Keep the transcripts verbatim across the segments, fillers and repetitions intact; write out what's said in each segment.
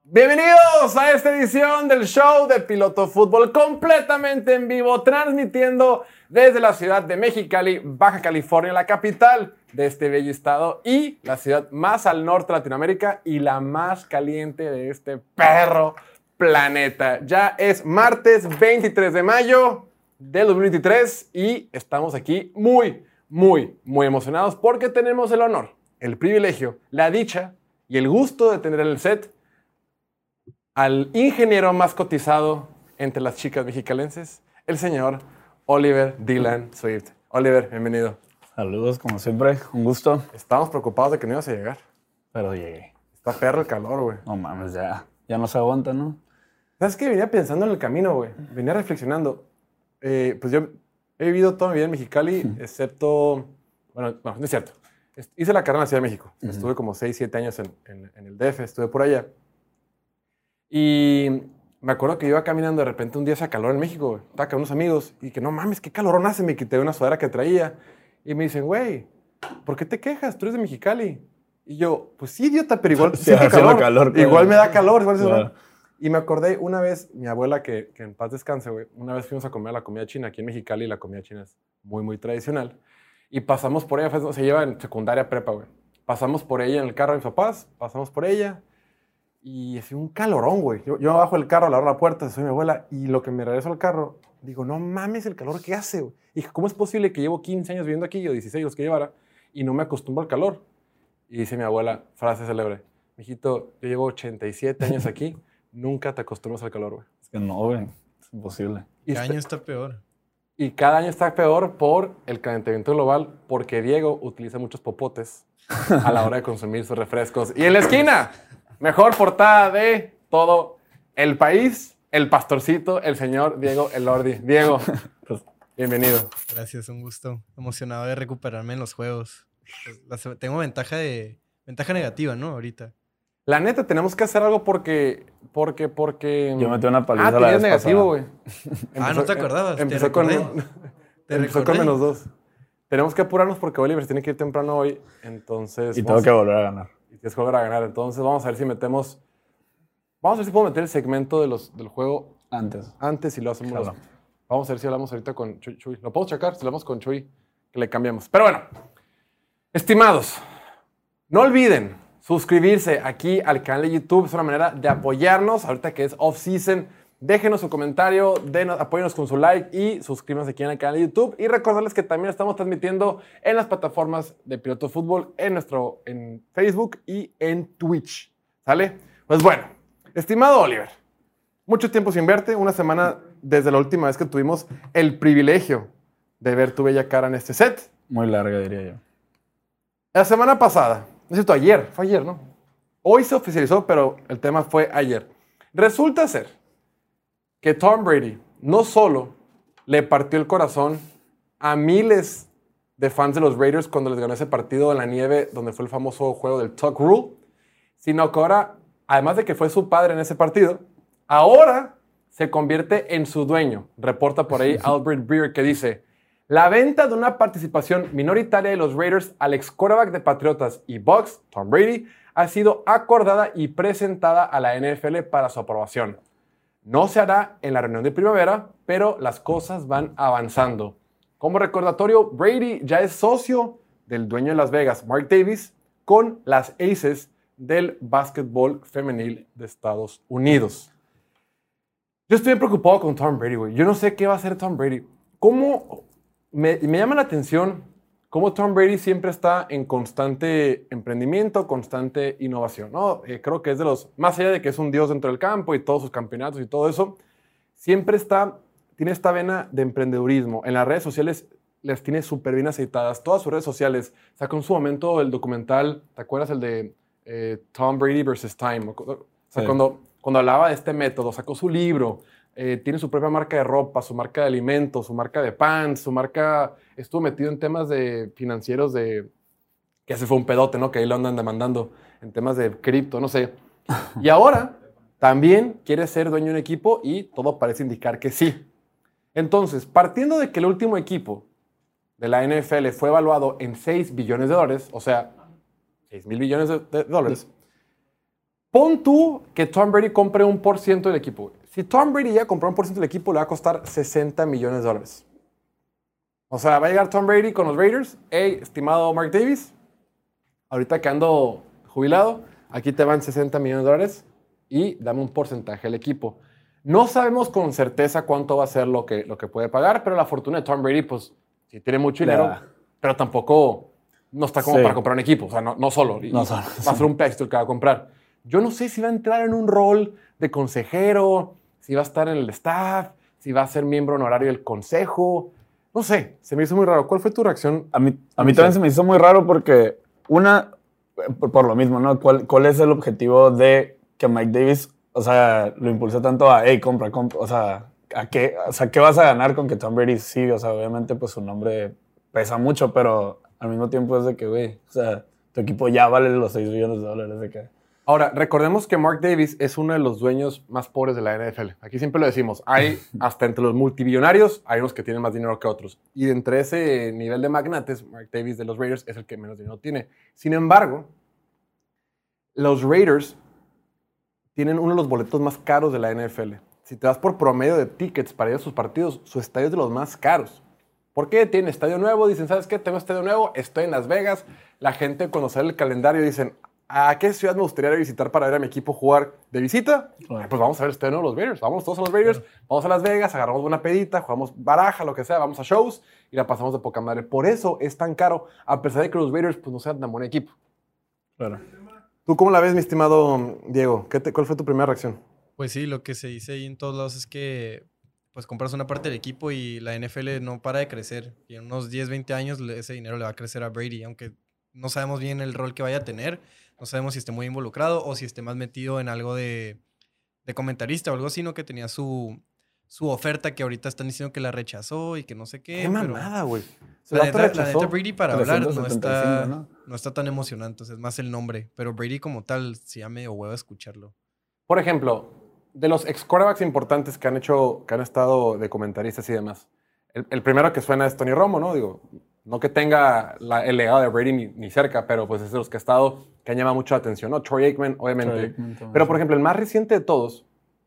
Bienvenidos a esta edición del show de Piloto Fútbol, completamente en vivo, transmitiendo desde la ciudad de Mexicali, Baja California, la capital de este bello estado y la ciudad más al norte de Latinoamérica y la más caliente de este perro planeta. Ya es martes veintitrés de mayo del dos mil veintitrés y estamos aquí muy, muy, muy emocionados porque tenemos el honor, el privilegio, la dicha y el gusto de tener en el set al ingeniero más cotizado entre las chicas mexicalenses, el señor Oliver Dylan Swift. Oliver, bienvenido. Saludos, como siempre, un gusto. Estábamos preocupados de que no ibas a llegar. Pero llegué. Está perro el calor, güey. No mames, ya, ya no se aguanta, ¿no? ¿Sabes qué? Venía pensando en el camino, güey. Venía reflexionando. Eh, pues yo he vivido toda mi vida en Mexicali, excepto... Bueno, no, no es cierto. Hice la carrera en la Ciudad de México. Uh-huh. Estuve como seis, siete años en, en, en el D F, estuve por allá. Y me acuerdo que iba caminando de repente un día hace calor en México, güey. Estaba con unos amigos y que no mames, qué calorón hace. Me quité una sudadera que traía y me dicen, güey, ¿por qué te quejas? Tú eres de Mexicali. Y yo, pues sí, idiota, pero igual siento calor. calor igual me da calor. Igual claro. Y me acordé una vez, mi abuela, que, que en paz descanse, güey, una vez fuimos a comer la comida china aquí en Mexicali y la comida china es muy, muy tradicional. Y pasamos por ella, fue, se lleva en secundaria prepa, güey. Pasamos por ella en el carro de mis papás, pasamos por ella. Y hacía un calorón, güey. Yo, yo bajo el carro, le abro la puerta, soy mi abuela, y lo que me regreso al carro, digo, no mames el calor que hace, güey. Y dije, ¿cómo es posible que llevo quince años viviendo aquí, o dieciséis los que llevara, y no me acostumbro al calor? Y dice mi abuela, frase célebre, mijito, yo llevo ochenta y siete años aquí, nunca te acostumbras al calor, güey. Es que no, güey, es imposible. Y cada año está peor. Y cada año está peor por el calentamiento global, porque Diego utiliza muchos popotes a la hora de consumir sus refrescos. Y en la esquina... Mejor portada de todo el país, el pastorcito, el señor Diego Elordi. Diego, pues, bienvenido. Gracias, un gusto. Emocionado de recuperarme en los juegos. Pues, la, tengo ventaja de ventaja negativa, ¿no? Ahorita. La neta, tenemos que hacer algo porque... porque, porque... Yo metí una paliza ah, la vez negativo, güey. Ah, ¿no te acordabas? Empezó, ¿Te con, ¿Te empezó con menos dos. Tenemos que apurarnos porque Oliver tiene que ir temprano hoy, entonces... Y tengo que volver a ganar. Y tienes que volver a ganar. Entonces vamos a ver si metemos... Vamos a ver si puedo meter el segmento de los, del juego... Antes. Antes y lo hacemos... Claro. Los, vamos a ver si hablamos ahorita con Chuy. Chuy. ¿Lo puedo checar? Si hablamos con Chuy, que le cambiamos. Pero bueno, estimados, no olviden suscribirse aquí al canal de YouTube. Es una manera de apoyarnos ahorita que es off-season. Déjenos su comentario, denos, apóyenos con su like y suscríbanse aquí en el canal de YouTube. Y recordarles que también estamos transmitiendo en las plataformas de Piloto Fútbol, en nuestro en Facebook y en Twitch. ¿Sale? Pues bueno, estimado Oliver, mucho tiempo sin verte, una semana desde la última vez que tuvimos el privilegio de ver tu bella cara en este set. Muy larga, diría yo. La semana pasada, no es cierto, ayer, fue ayer, ¿no? Hoy se oficializó, pero el tema fue ayer. Resulta ser que Tom Brady no solo le partió el corazón a miles de fans de los Raiders cuando les ganó ese partido en la nieve donde fue el famoso juego del Tuck Rule, sino que ahora, además de que fue su padre en ese partido, ahora se convierte en su dueño. Reporta por ahí Albert Breer que dice, la venta de una participación minoritaria de los Raiders al ex quarterback de Patriotas y Bucs, Tom Brady, ha sido acordada y presentada a la N F L para su aprobación. No se hará en la reunión de primavera, pero las cosas van avanzando. Como recordatorio, Brady ya es socio del dueño de Las Vegas, Mark Davis, con las Aces del básquetbol femenil de Estados Unidos. Yo estoy preocupado con Tom Brady, güey. Yo no sé qué va a hacer Tom Brady. ¿Cómo? Me, me llama la atención cómo Tom Brady siempre está en constante emprendimiento, constante innovación, ¿no? Eh, creo que es de los, más allá de que es un dios dentro del campo y todos sus campeonatos y todo eso, siempre está, tiene esta vena de emprendedurismo. En las redes sociales las tiene súper bien aceitadas. Todas sus redes sociales. Sacó en su momento el documental, ¿te acuerdas? El de eh, Tom Brady versus Time. O sea, sí. cuando, cuando hablaba de este método, sacó su libro. Eh, tiene su propia marca de ropa, su marca de alimentos, su marca de pants, su marca... Estuvo metido en temas de financieros de... Que ese fue un pedote, ¿no? Que ahí lo andan demandando en temas de cripto, no sé. Y ahora también quiere ser dueño de un equipo y todo parece indicar que sí. Entonces, partiendo de que el último equipo de la N F L fue evaluado en seis billones de dólares, o sea, seis mil billones de, de dólares, Pon tú que Tom Brady compre un por ciento del equipo. Güey. Si Tom Brady ya compró un por ciento del equipo, le va a costar sesenta millones de dólares. O sea, va a llegar Tom Brady con los Raiders. Hey, estimado Mark Davis, ahorita que ando jubilado, aquí te van sesenta millones de dólares y dame un porcentaje al equipo. No sabemos con certeza cuánto va a ser lo que, lo que puede pagar, pero la fortuna de Tom Brady, pues, sí tiene mucho dinero, Yeah. pero tampoco no está como Sí. para comprar un equipo. O sea, no, no solo. Y No solo, va a ser un pedestal que va a comprar. Yo no sé si va a entrar en un rol de consejero, si va a estar en el staff, si va a ser miembro honorario del consejo. No sé, se me hizo muy raro. ¿Cuál fue tu reacción? A mí, a mí también se me hizo muy raro porque, una, por, por lo mismo, ¿no? ¿Cuál, ¿Cuál es el objetivo de que Mike Davis, o sea, lo impulsó tanto a, hey, compra, compra, o sea, ¿a qué, o sea, ¿qué vas a ganar con que Tom Brady siga? O sea, obviamente, pues su nombre pesa mucho, pero al mismo tiempo es de que, güey, o sea, tu equipo ya vale los seis millones de dólares, de que... Ahora, recordemos que Mark Davis es uno de los dueños más pobres de la N F L. Aquí siempre lo decimos. Hay, hasta entre los multibillonarios, hay unos que tienen más dinero que otros. Y entre ese nivel de magnates, Mark Davis de los Raiders es el que menos dinero tiene. Sin embargo, los Raiders tienen uno de los boletos más caros de la N F L. Si te vas por promedio de tickets para ir a sus partidos, su estadio es de los más caros. ¿Por qué? Tienen estadio nuevo. Dicen, ¿sabes qué? Tengo estadio nuevo, estoy en Las Vegas. La gente cuando sale el calendario dicen, ¿a qué ciudad me gustaría visitar para ver a mi equipo jugar de visita? Claro. Pues vamos a ver el estadio nuevo de los Raiders. Vamos todos a los Raiders, vamos a Las Vegas, agarramos una pedita, jugamos baraja, lo que sea, vamos a shows y la pasamos de poca madre. Por eso es tan caro, a pesar de que los Raiders pues, no sean tan buen equipo. Claro. ¿Tú cómo la ves, mi estimado Diego? ¿Qué te, ¿Cuál fue tu primera reacción? Pues sí, lo que se dice ahí en todos lados es que pues compras una parte del equipo y la N F L no para de crecer. Y en unos diez, veinte años le- ese dinero le va a crecer a Brady, aunque no sabemos bien el rol que vaya a tener. No sabemos si esté muy involucrado o si esté más metido en algo de, de comentarista o algo así, ¿no? Que tenía su, su oferta que ahorita están diciendo que la rechazó y que no sé qué. Qué pero mamada, güey. Se La la neta, la rechazó. neta, Brady para hablar no trescientos setenta y cinco, está, ¿no? no está tan emocionante. Es más el nombre. Pero Brady como tal, sí ya medio huevo escucharlo. Por ejemplo, de los ex quarterbacks importantes que han hecho, que han estado de comentaristas y demás, el, el primero que suena es Tony Romo, ¿no? Digo, no que tenga la- el legado de Brady ni, ni cerca, pero pues es de los que ha estado, que han llamado mucho la atención, ¿no? Troy Aikman, obviamente. Troy Aikman también, Pero, por sí. ejemplo, el más reciente de todos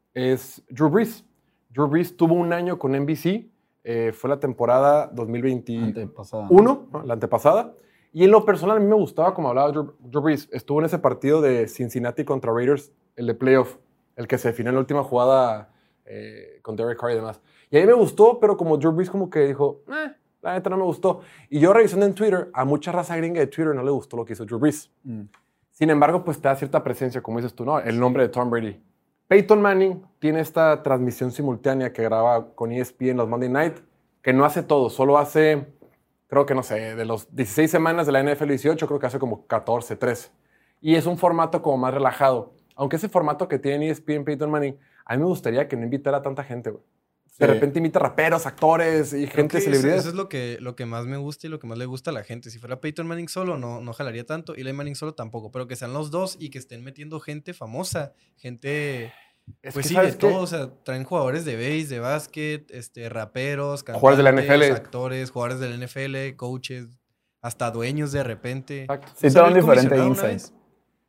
es Drew Brees. Drew Brees tuvo un año con N B C, eh, fue la temporada dos mil veintiuno, Antepasada. ¿no? La antepasada. Y en lo personal a mí me gustaba como hablaba Drew, Drew Brees. Estuvo en ese partido de Cincinnati contra Raiders, el de playoff, el que se definió en la última jugada eh, con Derek Carr y demás. Y a mí me gustó, pero como Drew Brees como que dijo, eh, la neta no me gustó. Y yo revisando en Twitter, a mucha raza gringa de Twitter no le gustó lo que hizo Drew Brees. Mm. Sin embargo, pues te da cierta presencia, como dices tú, ¿no? El nombre de Tom Brady. Peyton Manning tiene esta transmisión simultánea que graba con E S P N los Monday Night, que no hace todo, solo hace, creo que no sé, de los dieciséis semanas de la N F L dieciocho, creo que hace como catorce, trece. Y es un formato como más relajado. Aunque ese formato que tiene E S P N Peyton Manning, a mí me gustaría que no invitara a tanta gente, güey. De Sí. repente invita raperos, actores y Creo gente, que eso, celebridades. eso es lo que, lo que más me gusta y lo que más le gusta a la gente. Si fuera Peyton Manning solo, no, no jalaría tanto. Eli Manning solo tampoco. Pero que sean los dos y que estén metiendo gente famosa. Gente, Es pues que, sí, ¿sabes de qué? todo. O sea, traen jugadores de base, de básquet, este, raperos, cantantes, Jugadores de la N F L. actores, jugadores de la N F L, coaches, hasta dueños de repente. Exacto. Sí, ¿No te dan salió el diferente comisionado una insight. vez?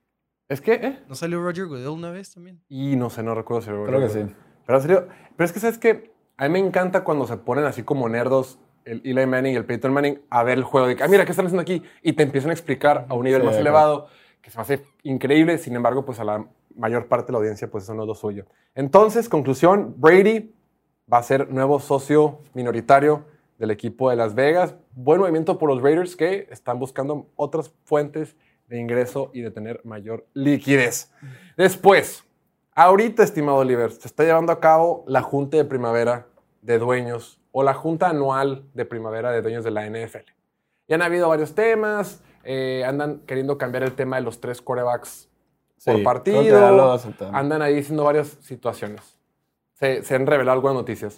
Es que, ¿eh? ¿No salió Roger Goodell una vez también? Y no sé, no recuerdo si Creo que sí. Pero en serio, pero es que sabes que a mí me encanta cuando se ponen así como nerdos el Eli Manning y el Peyton Manning a ver el juego de que, ah, mira, ¿qué están haciendo aquí? Y te empiezan a explicar a un nivel Sí, más claro. elevado, que se me hace increíble. Sin embargo, pues a la mayor parte de la audiencia, pues eso no es lo suyo. Entonces, conclusión, Brady va a ser nuevo socio minoritario del equipo de Las Vegas. Buen movimiento por los Raiders que están buscando otras fuentes de ingreso y de tener mayor liquidez. Después, ahorita, estimado Oliver, se está llevando a cabo la Junta de Primavera de Dueños o la Junta Anual de Primavera de Dueños de la N F L. Y han habido varios temas, eh, andan queriendo cambiar el tema de los tres quarterbacks por Sí, partido, creo que ya lo aceptaron. andan ahí diciendo varias situaciones. Se, se han revelado algunas noticias.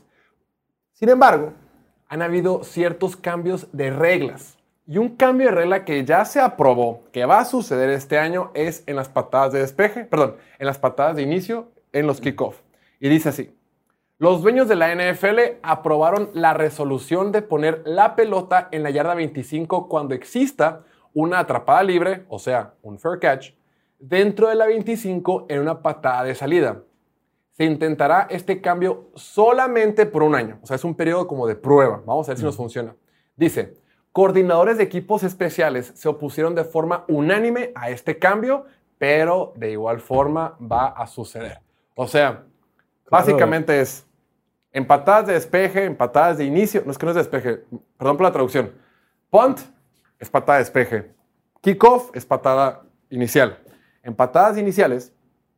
Sin embargo, han habido ciertos cambios de reglas. Y un cambio de regla que ya se aprobó, que va a suceder este año, es en las patadas de despeje, perdón, en las patadas de inicio, en los kickoff. Y dice así: los dueños de la N F L aprobaron la resolución de poner la pelota en la yarda veinticinco cuando exista una atrapada libre, o sea, un fair catch, dentro de la veinticinco en una patada de salida. Se intentará este cambio solamente por un año. O sea, es un periodo como de prueba. Vamos a ver si nos funciona. Dice, coordinadores de equipos especiales se opusieron de forma unánime a este cambio, pero de igual forma va a suceder. O sea, claro, básicamente es en patadas de despeje, en patadas de inicio. No es que no es de despeje. Perdón por la traducción. Punt es patada de despeje. Kickoff es patada inicial. En patadas iniciales,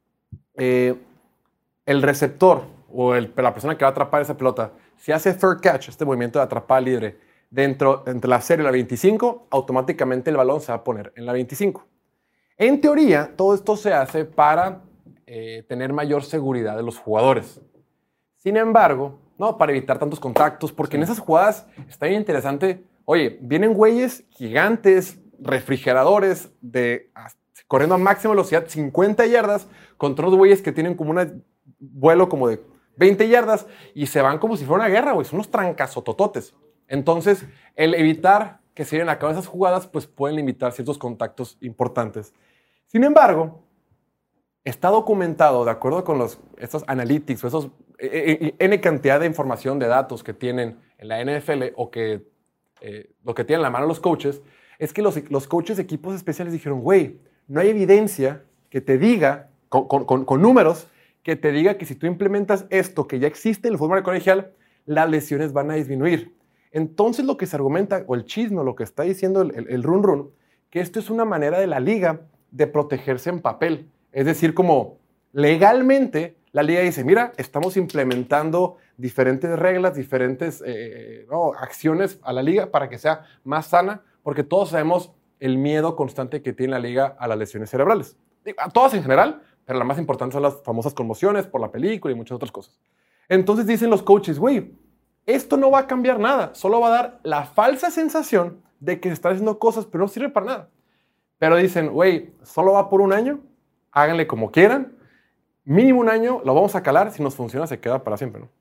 eh, el receptor o el, la persona que va a atrapar esa pelota, si hace third catch, este movimiento de atrapada libre, dentro entre la serie y la veinticinco, automáticamente el balón se va a poner en la veinticinco. En teoría, todo esto se hace para eh, tener mayor seguridad de los jugadores. Sin embargo, no para evitar tantos contactos, porque sí, en esas jugadas está bien interesante. Oye, vienen güeyes gigantes, refrigeradores, de, corriendo a máxima velocidad, cincuenta yardas, contra unos güeyes que tienen como un vuelo como de veinte yardas y se van como si fuera una guerra, güey. Son unos trancazotototes. Entonces, el evitar que se lleven a cabo esas jugadas, pues pueden limitar ciertos contactos importantes. Sin embargo, está documentado, de acuerdo con los, estos analytics o esos eh, N cantidad de información, de datos que tienen en la N F L o que eh, lo que tienen en la mano los coaches, es que los, los coaches de equipos especiales dijeron, güey, no hay evidencia que te diga, con, con, con, con números, que te diga que si tú implementas esto que ya existe en el fútbol colegial, las lesiones van a disminuir. Entonces lo que se argumenta, o el chisme, o lo que está diciendo el, el, el run run, que esto es una manera de la liga de protegerse en papel. Es decir, como legalmente la liga dice, mira, estamos implementando diferentes reglas, diferentes eh, no, acciones a la liga para que sea más sana, porque todos sabemos el miedo constante que tiene la liga a las lesiones cerebrales. A todas en general, pero la más importante son las famosas conmociones por la película y muchas otras cosas. Entonces dicen los coaches, güey, esto no va a cambiar nada, solo va a dar la falsa sensación de que se están haciendo cosas, pero no sirve para nada. Pero dicen, güey, solo va por un año, háganle como quieran, mínimo un año, lo vamos a calar, si nos funciona se queda para siempre, ¿no?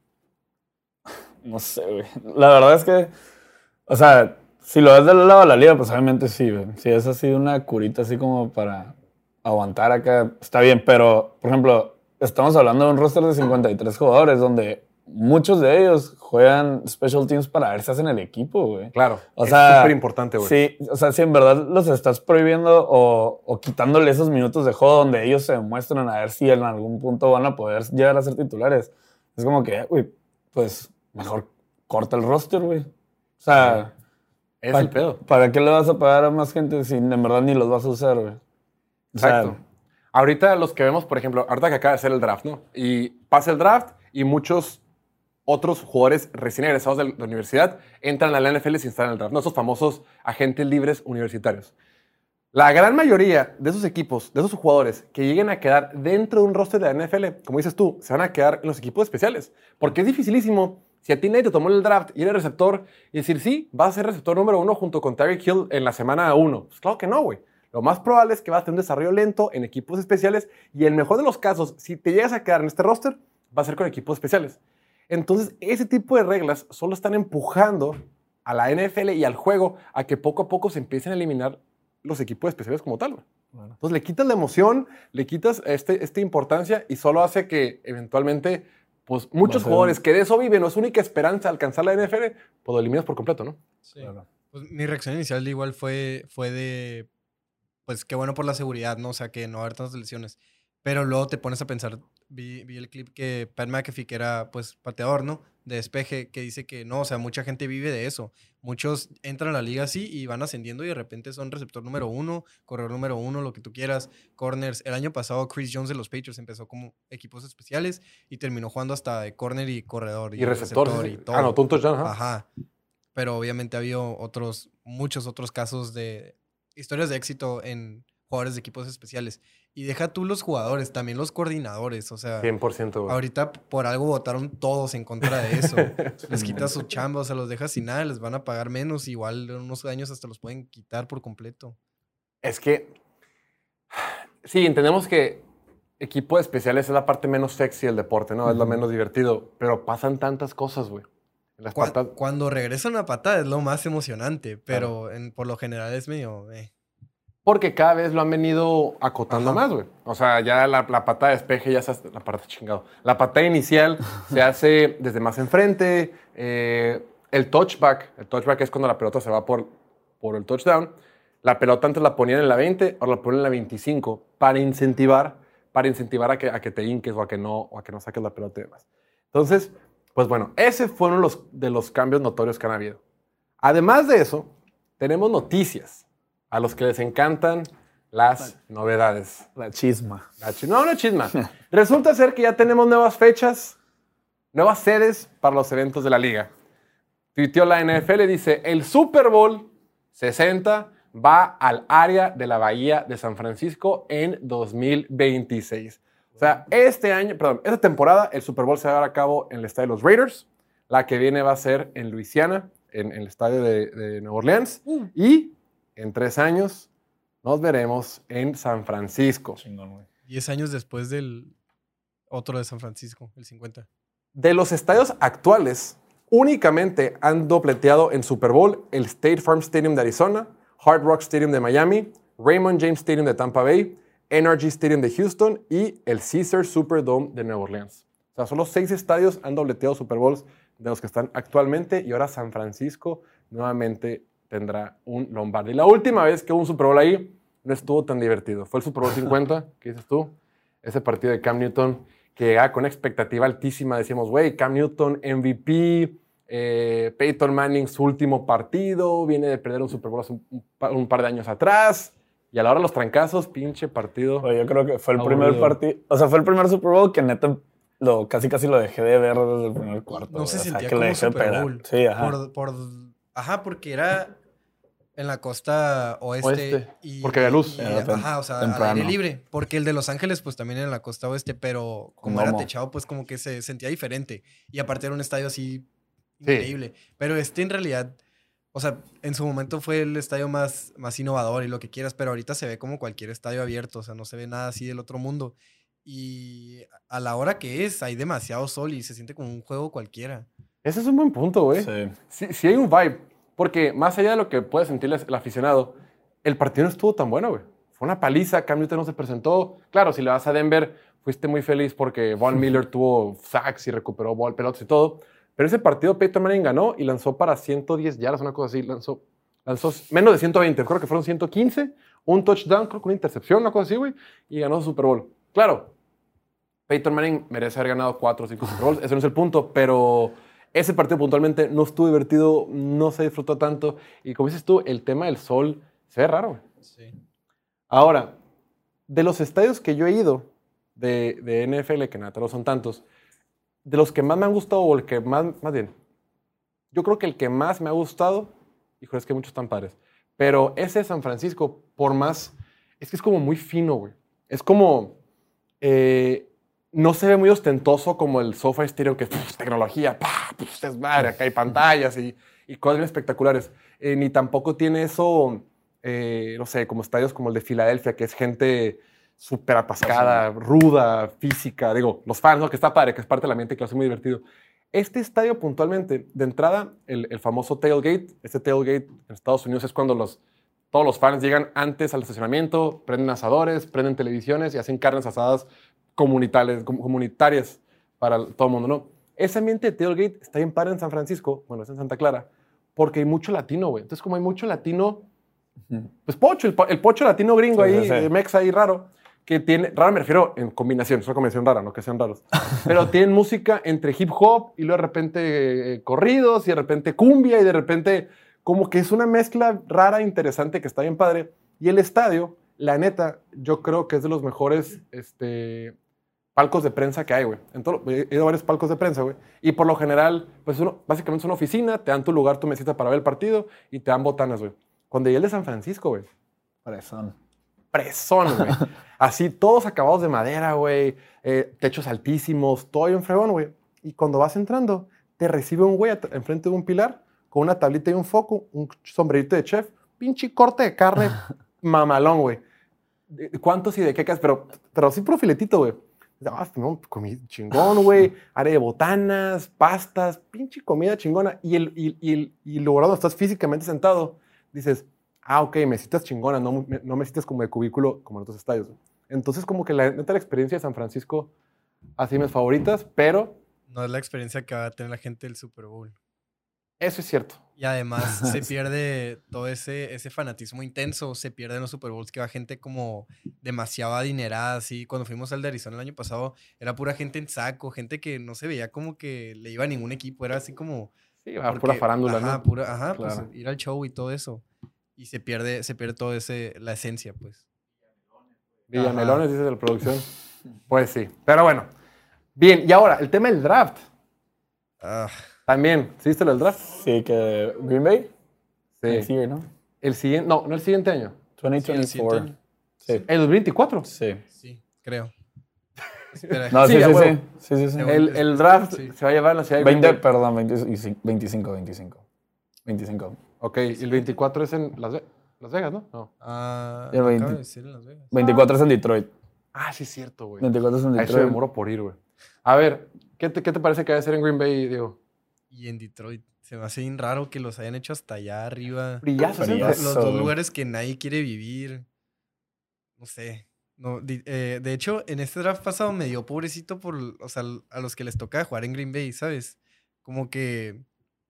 No sé, güey. La verdad es que, o sea, si lo ves del lado de la liga, pues obviamente sí, güey. Si es así una curita así como para aguantar acá, está bien, pero, por ejemplo, estamos hablando de un roster de cincuenta y tres jugadores donde muchos de ellos juegan special teams para ver si hacen el equipo, güey. Claro, o es sea, súper importante, güey. Sí, o sea, si en verdad los estás prohibiendo o, o quitándole esos minutos de juego donde ellos se demuestran a ver si en algún punto van a poder llegar a ser titulares, es como que, güey, pues mejor corta el roster, güey. O sea, es ¿para, el pedo. ¿Para qué le vas a pagar a más gente si en verdad ni los vas a usar, güey? O sea, exacto. Ahorita los que vemos, por ejemplo, ahorita que acaba de ser el draft, ¿no? Y pasa el draft y muchos otros jugadores recién egresados de la universidad entran a la N F L y se instalan en el draft, ¿no? Esos famosos agentes libres universitarios. La gran mayoría de esos equipos, de esos jugadores que lleguen a quedar dentro de un roster de la N F L, como dices tú, se van a quedar en los equipos especiales. Porque es dificilísimo, si a ti nadie te tomó el draft y eres receptor, y decir, sí, vas a ser receptor número uno junto con Tyreek Hill en la semana uno. Pues claro que no, güey. Lo más probable es que vas a tener un desarrollo lento en equipos especiales y en el mejor de los casos, si te llegas a quedar en este roster, va a ser con equipos especiales. Entonces, ese tipo de reglas solo están empujando a la N F L y al juego a que poco a poco se empiecen a eliminar los equipos especiales como tal. Bueno. Entonces, le quitas la emoción, le quitas este, esta importancia y solo hace que eventualmente pues, muchos jugadores que de eso viven, o es su única esperanza alcanzar la N F L, pues lo eliminas por completo, ¿no? Sí. Claro. Pues, mi reacción inicial igual fue, fue de, pues qué bueno por la seguridad, ¿no? O sea, que no va a haber tantas lesiones. Pero luego te pones a pensar, vi, vi el clip que Pat McAfee, que era pues pateador, ¿no? De despeje, que dice que no, o sea, mucha gente vive de eso. Muchos entran a la liga así y van ascendiendo y de repente son receptor número uno, corredor número uno, lo que tú quieras, corners. El año pasado Chris Jones de los Patriots empezó como equipos especiales y terminó jugando hasta de corner y corredor. Y, y receptor, receptor sí. y todo. Ah, no, tú un touchdown, ajá. Ajá. Pero obviamente ha habido otros, muchos otros casos de historias de éxito en jugadores de equipos especiales. Y deja tú los jugadores, también los coordinadores, o sea... cien por ciento, güey. Ahorita por algo votaron todos en contra de eso. Les quitas su chamba, o sea, los dejas sin nada, les van a pagar menos, igual en unos años hasta los pueden quitar por completo. Es que... Sí, entendemos que equipo de especiales es la parte menos sexy del deporte, ¿no? Uh-huh. Es lo menos divertido, pero pasan tantas cosas, güey. Las Cu- patas... Cuando regresa una patada es lo más emocionante, pero claro. en, por lo general es medio... Eh. Porque cada vez lo han venido acotando Ajá. más, güey. O sea, ya la, la patada de despeje ya se hace... La patada chingado. La patada inicial se hace desde más enfrente. Eh, el touchback. El touchback es cuando la pelota se va por, por el touchdown. La pelota antes la ponían en la veinte, ahora la ponen en la veinticinco para incentivar, para incentivar a que, a que te hinques o a que, no, o a que no saques la pelota y demás. Entonces, pues bueno, ese fue uno de los, de los cambios notorios que han habido. Además de eso, tenemos noticias a los que les encantan las novedades. La chisma. La chi- no, no chisma. Resulta ser que ya tenemos nuevas fechas, nuevas sedes para los eventos de la liga. Tuiteó la N F L, dice, el Super Bowl sesenta va al área de la Bahía de San Francisco en dos mil veintiséis. O sea, este año, perdón, esta temporada el Super Bowl se va a llevar a cabo en el estadio de los Raiders. La que viene va a ser en Luisiana, en, en el estadio de, de Nueva Orleans. Uh. Y en tres años nos veremos en San Francisco. Chingón, güey. Diez años después del otro de San Francisco, el cincuenta. De los estadios actuales, únicamente han dobleteado en Super Bowl el State Farm Stadium de Arizona, Hard Rock Stadium de Miami, Raymond James Stadium de Tampa Bay, N R G Stadium de Houston y el Caesars Superdome de Nueva Orleans. O sea, solo seis estadios han dobleteado Super Bowls de los que están actualmente y ahora San Francisco nuevamente tendrá un Lombardi. La última vez que hubo un Super Bowl ahí no estuvo tan divertido. Fue el Super Bowl cincuenta, ¿qué dices tú? Ese partido de Cam Newton que llegaba con una expectativa altísima. Decíamos, güey, Cam Newton M V P, eh, Peyton Manning su último partido, viene de perder un Super Bowl hace un, un, par, un par de años atrás. Y a la hora de los trancazos, pinche partido. Oye, yo creo que fue el aburrido. primer partido. O sea, fue el primer Super Bowl que neta lo, casi casi lo dejé de ver desde el primer cuarto. No se güey. O sea, sentía que le como dejé de Super pegar. Bowl. Sí, ajá. Por, por, ajá, porque era en la costa oeste. Oeste, y, porque había luz. y- Era tem- ajá, o sea, al temprano. aire libre. Porque el de Los Ángeles, pues también en la costa oeste, pero como Con era domo. techado, pues como que se sentía diferente. Y aparte era un estadio así Sí. increíble. Pero este en realidad, o sea, en su momento fue el estadio más, más innovador y lo que quieras, pero ahorita se ve como cualquier estadio abierto, o sea, no se ve nada así del otro mundo. Y a la hora que es, hay demasiado sol y se siente como un juego cualquiera. Ese es un buen punto, güey. Sí. Sí, sí hay un vibe. Porque más allá de lo que puede sentir el aficionado, el partido no estuvo tan bueno, güey. Fue una paliza, Cam Newton no se presentó. Claro, si le vas a Denver, fuiste muy feliz porque Von Miller tuvo sacks y recuperó ball, pelotas y todo. Pero ese partido Peyton Manning ganó y lanzó para ciento diez yardas, una cosa así. Lanzó, lanzó menos de ciento veinte, creo que fueron ciento quince. Un touchdown, creo que una intercepción, una cosa así, güey. Y ganó su Super Bowl. Claro, Peyton Manning merece haber ganado cuatro o cinco Super Bowls. Ese no es el punto, pero ese partido puntualmente no estuvo divertido, no se disfrutó tanto. Y como dices tú, el tema del sol se ve raro, güey. Sí. Ahora, de los estadios que yo he ido de, de N F L, que nada, no son tantos, de los que más me han gustado, o el que más, más bien, yo creo que el que más me ha gustado, híjole, es que muchos están padres, pero ese de San Francisco, por más, es que es como muy fino, güey. Es como, eh, no se ve muy ostentoso como el SoFi Stadium, que es tecnología, pa, puf, es madre, acá hay pantallas y, y cosas bien espectaculares. Eh, ni tampoco tiene eso, eh, no sé, como estadios como el de Filadelfia, que es gente súper atascada, ruda, física. Digo, los fans, ¿no? Que está padre, que es parte del ambiente que lo hace muy divertido. Este estadio puntualmente, de entrada, el, el famoso tailgate, este tailgate en Estados Unidos es cuando los, todos los fans llegan antes al estacionamiento, prenden asadores, prenden televisiones y hacen carnes asadas comunitarias, comunitarias para todo el mundo, ¿no? Ese ambiente de tailgate está bien padre en San Francisco, bueno, es en Santa Clara, porque hay mucho latino, güey. Entonces, como hay mucho latino, pues pocho, el, po- el pocho latino gringo Sí, ahí, sí, sí. eh, mexa ahí raro, que tiene, raro me refiero en combinación, es una combinación rara, no que sean raros, pero tienen música entre hip hop y luego de repente eh, corridos y de repente cumbia y de repente como que es una mezcla rara, interesante, que está bien padre. Y el estadio, la neta, yo creo que es de los mejores este, palcos de prensa que hay, güey. En todo- He ido a varios palcos de prensa, güey. Y por lo general, pues uno, básicamente es una oficina, te dan tu lugar, tu mesita para ver el partido y te dan botanas, güey. Cuando llegué al de San Francisco, güey, Fresón. presón, güey. Así, todos acabados de madera, güey. eh, techos altísimos, todo bien fregón, güey. Y cuando vas entrando, te recibe un güey at- enfrente de un pilar con una tablita y un foco, un sombrerito de chef, pinche corte de carne mamalón, güey. De- ¿Cuántos y de qué cas? Pero, pero sí puro filetito, güey. Ah, no, comí chingón, güey. Área de botanas, pastas, pinche comida chingona. Y el, y, y el, y el lugar donde estás físicamente sentado, dices, ah, ok, mesitas chingonas, no, no mesitas como de cubículo como en otros estadios. Entonces, como que la neta la experiencia de San Francisco ha sido mis favoritas, pero No es la experiencia que va a tener la gente del Super Bowl. eso es cierto. Y además se pierde todo ese, ese fanatismo intenso, se pierde en los Super Bowls que va gente como demasiado adinerada, así. Cuando fuimos al de Arizona el año pasado, era pura gente en saco, gente que no se veía como que le iba a ningún equipo, era así como... Sí, va, pura farándula, ajá, ¿no? Pura, ajá, Claro. pues ir al show y todo eso. Y se pierde, se pierde todo ese, la esencia, pues. Villamelones, dice de la producción. Pues sí, pero bueno. Bien, y ahora, el tema del draft. Ah, También, ¿sí viste lo del draft? Sí, que Green Bay. Sí. Sí, ¿no? El siguiente, no, no el siguiente año. veinte veinticuatro. Sí. ¿El dos mil veinticuatro? Sí. sí, creo. Espera, No, Sí, sí, a sí, sí, huevo. sí, sí, sí. El, el draft Sí. se va a llevar en la ciudad de veinte, Green Bay. perdón, veinte, veinticinco, veinticinco. veinticinco. Ok, y el veinticuatro es en Las, Ve- Las Vegas, ¿no? No. Ah, Y el lo veinte. acabo de decir en Las Vegas. veinticuatro es en Detroit. Ah, sí es cierto, güey. veinticuatro es en A eso me Detroit. muero por ir, güey. A ver, ¿qué te, qué te parece que va a ser en Green Bay, Diego? Y en Detroit. Se me hace bien raro que los hayan hecho hasta allá arriba. Brillazo, ¿sí? Brillazo. Los dos güey. lugares que nadie quiere vivir. No sé. No, di- eh, de hecho, en este draft pasado me dio pobrecito por, o sea, a los que les toca jugar en Green Bay, ¿sabes? Como que,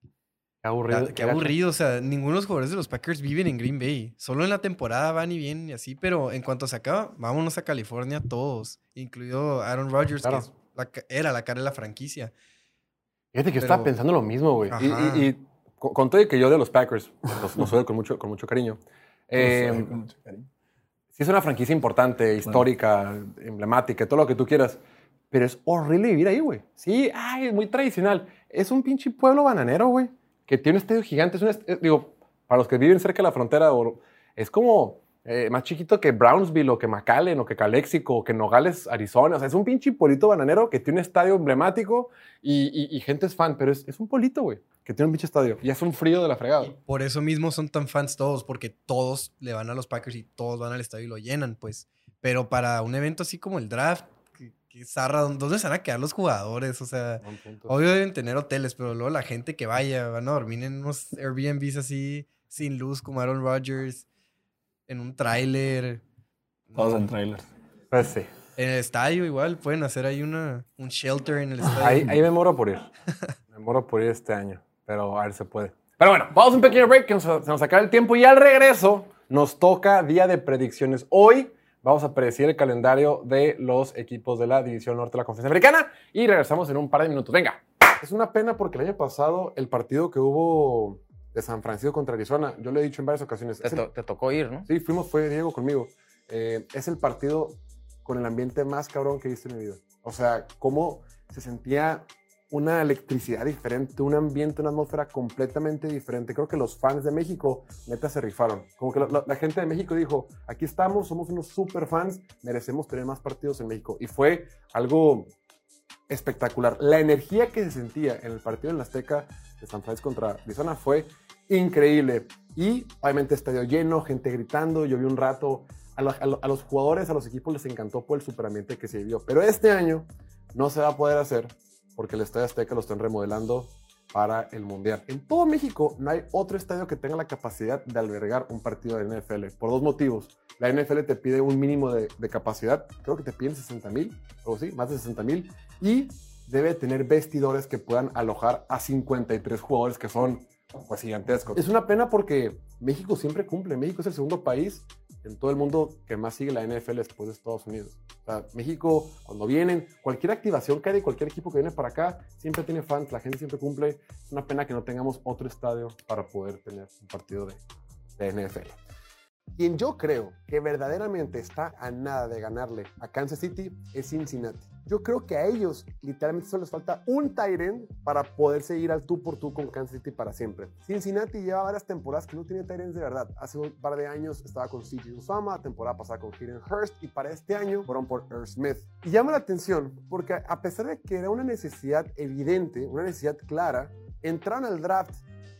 Qué aburrido. qué aburrido, o sea, ninguno de los jugadores de los Packers viven en Green Bay. Solo en la temporada van y vienen y así, pero en cuanto se acaba, vámonos a California todos, incluido Aaron Rodgers, Claro. que es la ca- era la cara de la franquicia. Fíjate que yo Pero- estaba pensando lo mismo, güey. Y, Ajá. y- y con, con todo y que yo de los Packers, los, los odio con mucho, con mucho cariño. Eh, Sí, con mucho cariño. sí es una franquicia importante, histórica, emblemática, todo lo que tú quieras. Pero es horrible vivir ahí, güey. Sí, ay, es muy tradicional. Es un pinche pueblo bananero, güey, que tiene un estadio gigante. Es un est- eh, digo, para los que viven cerca de la frontera, o- es como eh, más chiquito que Brownsville, o que McAllen, o que Calexico, o que Nogales, Arizona. O sea, es un pinche pueblito bananero que tiene un estadio emblemático y, y- y gente es fan. Pero es, es un pueblito, güey, que tiene un pinche estadio. Y es un frío de la fregada. Y por eso mismo son tan fans todos, porque todos le van a los Packers y todos van al estadio y lo llenan, pues. Pero para un evento así como el draft, que, que zarra, ¿dónde se van a quedar los jugadores? O sea, Buen punto. obvio deben tener hoteles, pero luego la gente que vaya van a dormir en unos Airbnbs así, sin luz, como Aaron Rodgers, en un tráiler. Todos No. en trailers. Pues sí. En el estadio igual, pueden hacer ahí una, un shelter en el estadio. Ahí, ahí me muero por ir. Me muero por ir este año. Pero a ver, se puede. Pero bueno, vamos a un pequeño break que nos, se nos acaba el tiempo. Y al regreso nos toca día de predicciones. Hoy vamos a predecir el calendario de los equipos de la División Norte de la Conferencia Americana. Y regresamos en un par de minutos. Venga. Es una pena porque el año pasado el partido que hubo de San Francisco contra Arizona, yo lo he dicho en varias ocasiones. Te, es el- to- te tocó ir, ¿no? Sí, fuimos, fue Diego conmigo. Eh, es el partido con el ambiente más cabrón que he visto en mi vida. O sea, cómo se sentía una electricidad diferente, un ambiente, una atmósfera completamente diferente. Creo que los fans de México, neta, se rifaron. Como que la, la- la gente de México dijo, aquí estamos, somos unos super fans, merecemos tener más partidos en México. Y fue algo espectacular. La energía que se sentía en el partido en la Azteca de San Francisco contra Arizona fue increíble. Y obviamente estadio lleno, gente gritando. Yo vi un rato. A, lo- a lo- a los jugadores, a los equipos les encantó por el superambiente que se vivió. Pero este año no se va a poder hacer porque el Estadio Azteca lo están remodelando para el Mundial. En todo México no hay otro estadio que tenga la capacidad de albergar un partido de N F L. Por dos motivos. La N F L te pide un mínimo de, de capacidad. Creo que te piden sesenta mil, o sí, más de sesenta mil. Y debe tener vestidores que puedan alojar a cincuenta y tres jugadores que son pues gigantescos. Es una pena porque México siempre cumple. México es el segundo país en todo el mundo que más sigue la N F L después de Estados Unidos. O sea, México, cuando vienen, cualquier activación que hay de cualquier equipo que viene para acá, siempre tiene fans, la gente siempre cumple. Es una pena que no tengamos otro estadio para poder tener un partido de, de N F L. Quien yo creo que verdaderamente está a nada de ganarle a Kansas City es Cincinnati. Yo creo que a ellos literalmente solo les falta un tight end para poder seguir al tú por tú con Kansas City para siempre. Cincinnati lleva varias temporadas que no tiene tight ends de verdad. Hace un par de años estaba con C J Uzomah, la temporada pasada con Hayden Hurst y para este año fueron por Irv Smith. Y llama la atención porque a pesar de que era una necesidad evidente, una necesidad clara, entraron al draft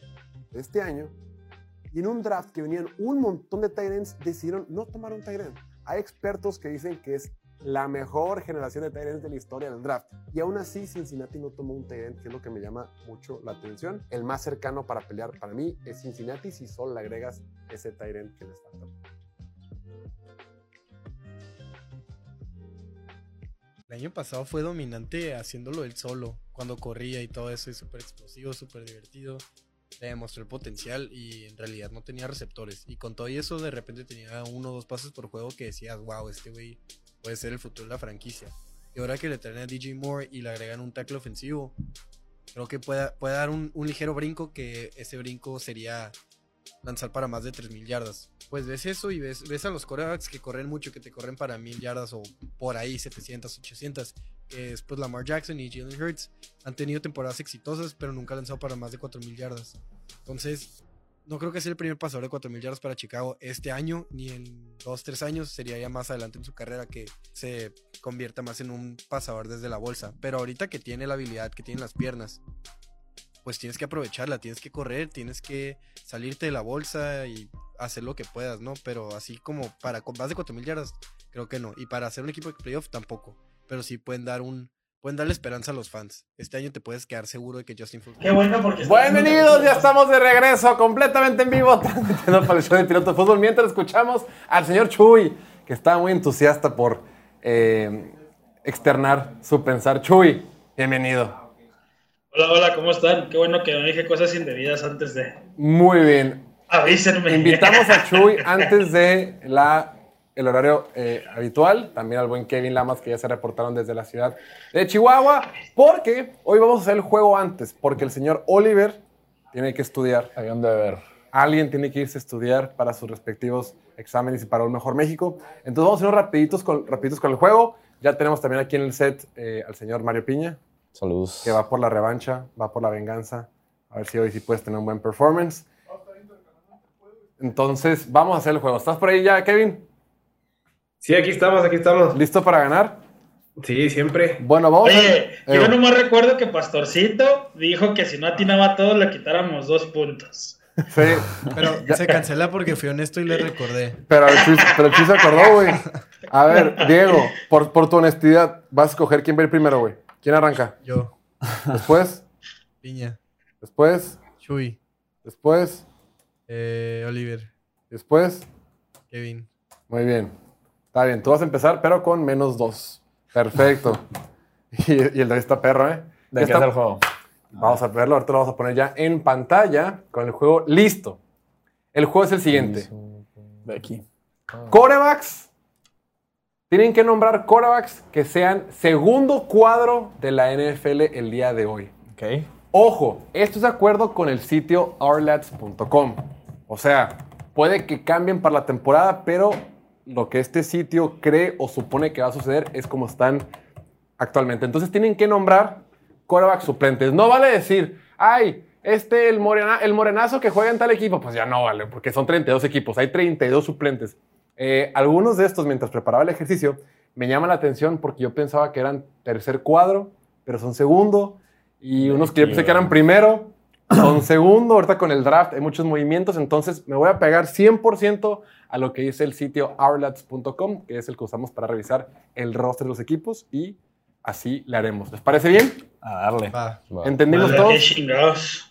de este año y en un draft que venían un montón de tight ends, decidieron no tomar un tight end. Hay expertos que dicen que es la mejor generación de tight ends de la historia del draft. Y aún así, Cincinnati no tomó un tight end, que es lo que me llama mucho la atención. El más cercano para pelear para mí es Cincinnati, si solo le agregas ese tight end que les falta. El año pasado fue dominante haciéndolo él solo, cuando corría y todo eso, y súper explosivo, súper divertido. Le demostró el potencial y en realidad no tenía receptores. Y con todo eso, de repente tenía uno o dos pases por juego que decías, wow, este güey puede ser el futuro de la franquicia. Y ahora que le traen a D J Moore y le agregan un tackle ofensivo, creo que puede, puede dar un, un ligero brinco, que ese brinco sería lanzar para más de tres mil yardas. Pues ves eso y ves, ves a los quarterbacks que corren mucho, que te corren para mil yardas o por ahí setecientas, ochocientas, que es pues Lamar Jackson y Jalen Hurts. Han tenido temporadas exitosas, pero nunca han lanzado para más de cuatro mil yardas. Entonces, no creo que sea el primer pasador de cuatro mil yardas para Chicago este año, ni en dos, tres años. Sería ya más adelante en su carrera que se convierta más en un pasador desde la bolsa. Pero ahorita que tiene la habilidad, que tiene las piernas, pues tienes que aprovecharla, tienes que correr, tienes que salirte de la bolsa y hacer lo que puedas, ¿no? Pero así como para más de cuatro mil yardas, creo que no. Y para hacer un equipo de playoff, tampoco. Pero sí pueden dar un... Pueden darle esperanza a los fans. Este año te puedes quedar seguro de que Justin Fields... Qué bueno, porque... Bienvenidos, ya estamos de regreso, completamente en vivo, transmitiendo para el show de Piloto de Fútbol, mientras escuchamos al señor Chuy, que está muy entusiasta por eh, externar su pensar. Chuy, bienvenido. Hola, hola, ¿cómo están? Qué bueno que no dije cosas indebidas antes de... Muy bien. Avísenme. Invitamos a Chuy antes de la... el horario eh, habitual, también al buen Kevin Lamas, que ya se reportaron desde la ciudad de Chihuahua, porque hoy vamos a hacer el juego antes, porque el señor Oliver tiene que estudiar. Hay un deber. Alguien tiene que irse a estudiar para sus respectivos exámenes y para un mejor México. Entonces vamos a hacer rapiditos con, rapiditos con el juego. Ya tenemos también aquí en el set eh, al señor Mario Piña. Saludos. Que va por la revancha, va por la venganza. A ver si hoy sí puedes tener un buen performance. Entonces vamos a hacer el juego. ¿Estás por ahí ya, Kevin? Sí, aquí estamos, aquí estamos. ¿Listo para ganar? Sí, siempre. Bueno, vamos Oye, a... yo eh, nomás recuerdo que Pastorcito dijo que si no atinaba todo le quitáramos dos puntos. Sí, Pero se cancela porque fui honesto y le recordé. pero el Chuy, pero el Chuy se acordó, güey. A ver, Diego, por, por tu honestidad, vas a escoger quién va a ir primero, güey. ¿Quién arranca? Yo, Después, Piña, después, Chuy, después, eh, Oliver, después. Kevin. Muy bien. Está bien, tú vas a empezar, pero con menos dos. Perfecto. Y, y el de esta perro, ¿eh? ¿De Ya qué está. es el juego? Vamos a verlo, ahorita lo vamos a poner ya en pantalla con el juego listo. El juego es el siguiente. De aquí. Quarterbacks. Tienen que nombrar quarterbacks que sean segundo cuadro de la N F L el día de hoy. Ok. Ojo, esto es de acuerdo con el sitio ourlads punto com. O sea, puede que cambien para la temporada, pero lo que este sitio cree o supone que va a suceder es como están actualmente. Entonces tienen que nombrar quarterbacks suplentes. No vale decir, ay, este, el, morena, el morenazo que juega en tal equipo. Pues ya no vale, porque son treinta y dos equipos, hay treinta y dos suplentes. Eh, algunos de estos, mientras preparaba el ejercicio, me llaman la atención porque yo pensaba que eran tercer cuadro, pero son segundo. Y unos que yo pensé que eran primero, son segundo. Ahorita con el draft hay muchos movimientos, entonces me voy a pegar cien por ciento a lo que dice el sitio ourlads punto com, que es el que usamos para revisar el roster de los equipos, y así le haremos. ¿Les parece bien? A darle. Va. Va. ¿Entendimos Madre, todos? qué chingados.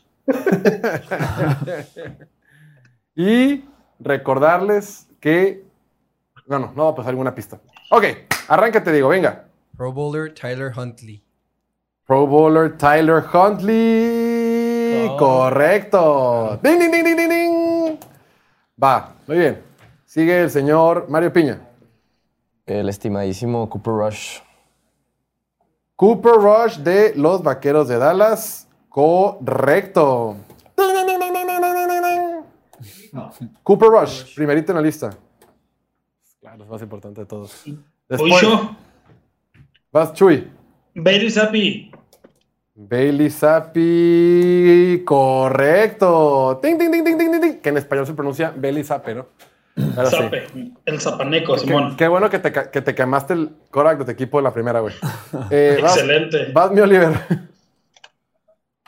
Y recordarles que... Bueno, no va a pasar alguna pista. Ok, arráncate, digo, venga. Pro Bowler Tyler Huntley. Pro Bowler Tyler Huntley. Oh. Correcto. Ding, ding, ding, ding, ding, ding. Va, muy bien. Sigue el señor Mario Piña. El estimadísimo Cooper Rush. Cooper Rush de los Vaqueros de Dallas. Correcto. Ding, ding, ding, ding, ding, ding, ding, ding. Cooper Rush, primerito en la lista. Claro, es más importante de todos. Después, Ocho. vas Chuy. Bailey Zappi. Bailey Zappi. Correcto. Ting, ting, ting, ting, ting, ting, ting. Que en español se pronuncia Bailey Zappe, ¿no? Ahora sí. Zappe. El zapaneco, Qué, Simón. qué bueno que te, ca- que te quemaste el Korak de tu equipo en la primera, güey. Eh, vas- Excelente. Vas, mi Oliver.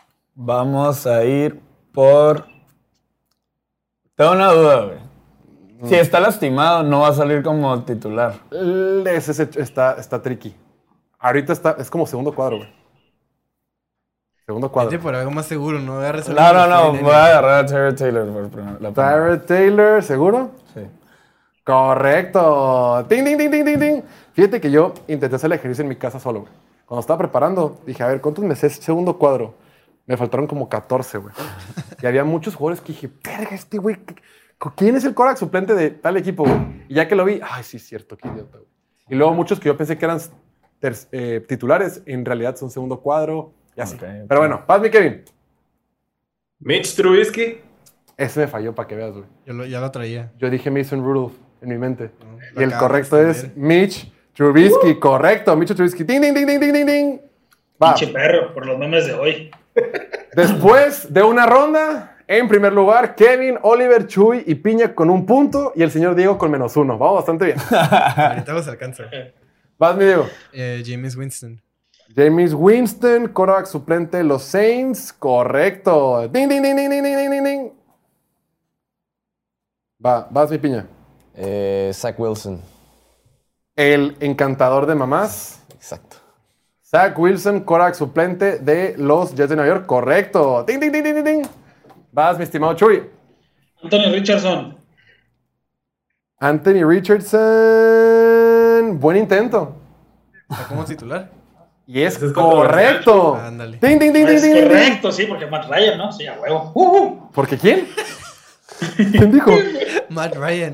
Vamos a ir por... Tengo una duda, güey. Si está lastimado, no va a salir como titular. El- Ese, ese está, está tricky. Ahorita está, es como segundo cuadro, güey. Segundo cuadro. Vete por algo más seguro, no agarres a No, no, no. Voy a agarrar a Terry Taylor por primero. la primera. Tyrod Taylor, ¿seguro? Sí. Correcto. Ting, ting, ting, ting, ting, ting. Fíjate que yo intenté hacer el ejercicio en mi casa solo, güey. Cuando estaba preparando, dije, a ver, ¿cuántos me sé segundo cuadro? Me faltaron como catorce, güey. Y había muchos jugadores que dije, verga, este güey, ¿qué- ¿quién es el quarterback suplente de tal equipo, güey? Y ya que lo vi, ay, sí, es cierto, qué idiota, güey. Y luego muchos que yo pensé que eran ter- eh, titulares, en realidad son segundo cuadro y así. Ok, ok. Pero bueno, paz, mi Kevin. Mitch Trubisky. Ese me falló para que veas, güey. Yo lo- ya lo traía. Yo dije Mason Rudolph en mi mente. No, y el lo acabamos correcto de es ver. Mitch Trubisky. Correcto, Mitch Trubisky. Ding, ding, ding, ding, ding, ding, ding. Va. Pinche perro, por los memes de hoy. Después de una ronda, en primer lugar, Kevin, Oliver, Chuy y Piña con un punto y el señor Diego con menos uno. Vamos bastante bien. Ahorita los alcanza. Vas, mi Diego. Eh, James Winston. James Winston, quarterback suplente de los Saints. Correcto. Ding, ding, ding, ding, ding, ding, ding, ding. Va, vas, mi Piña. Eh, Zach Wilson. El encantador de mamás. Exacto. Zach Wilson, quarterback suplente de los Jets de Nueva York. Correcto. Ding, ding, ding, ding, ding, ding. Vas, mi estimado Chuy. Anthony Richardson. Anthony Richardson. Buen intento. ¿Está como titular? Y es Ese es correcto. Ándale. Ding, ding, ding, ding, Es ding, ding. correcto, sí, porque Matt Ryan, ¿no? Sí, a huevo. Uh, uh. ¿Por qué quién? ¿Quién dijo? Matt Ryan.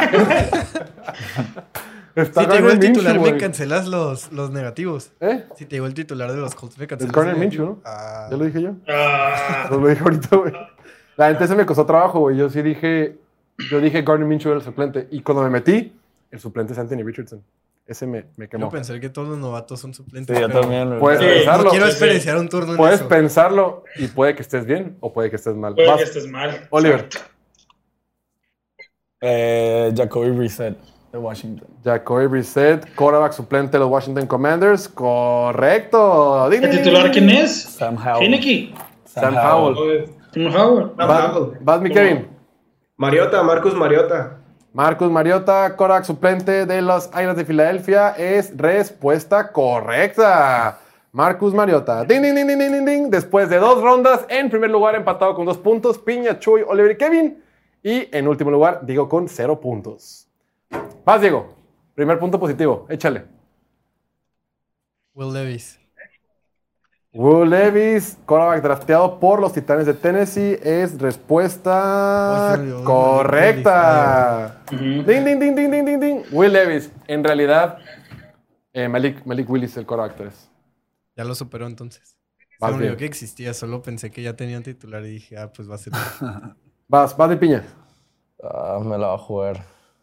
Está Si te digo el Gardner titular, Minshew, me güey. cancelas los, los negativos. ¿Eh? Si te digo el titular de los Colts, me Es cancelas. Gardner los Minshew, negativos. ¿no? Ah, Ya lo dije yo. Ah, No lo dije ahorita, güey. La gente se me costó trabajo, güey. Yo sí dije, yo dije Gardner Minshew era el suplente. Y cuando me metí, el suplente es Anthony Richardson. Ese me, me quemó. Quiero pensar que todos los novatos son suplentes. Sí, yo pero también. güey. Puedes Sí, pensarlo. No quiero Sí, sí. experienciar un turno en Puedes eso. pensarlo y puede que estés bien o puede que estés mal. puede Vas, que estés mal. Oliver. Exacto. Eh, Jacoby Brissett de Washington. Jacoby Brissett, quarterback suplente de los Washington Commanders. Correcto. Ding, ¿El ding, ding, titular ding, quién ding. es? Sam Howell. Heineke. Sam Howell. Tim Howard. Sam Va- Howell. Vas, mi Kevin. Mariota, Marcus Mariota. Marcus Mariota, quarterback suplente de las Águilas de Filadelfia, es respuesta correcta. Marcus Mariota. Ding, ding, ding, ding, ding, ding. Después de dos rondas, en primer lugar empatado con dos puntos, Piña, Chuy, Oliver y Kevin. Y en último lugar, Diego con cero puntos. Vas, Diego. Primer punto positivo. Échale. Will Levis. Will Levis, quarterback drafteado por los Titanes de Tennessee, es respuesta Oh, se me olvidó, correcta. Ujú. Ding, ding, ding, ding, ding, ding, ding. Will Levis. En realidad, eh, Malik, Malik Willis, el quarterback tres. Ya lo superó entonces. Se Vas me olvidó bien. que existía, solo pensé que ya tenía un titular y dije, ah, pues va a ser. Vas, vas de Piña. Ah, me la va a jugar.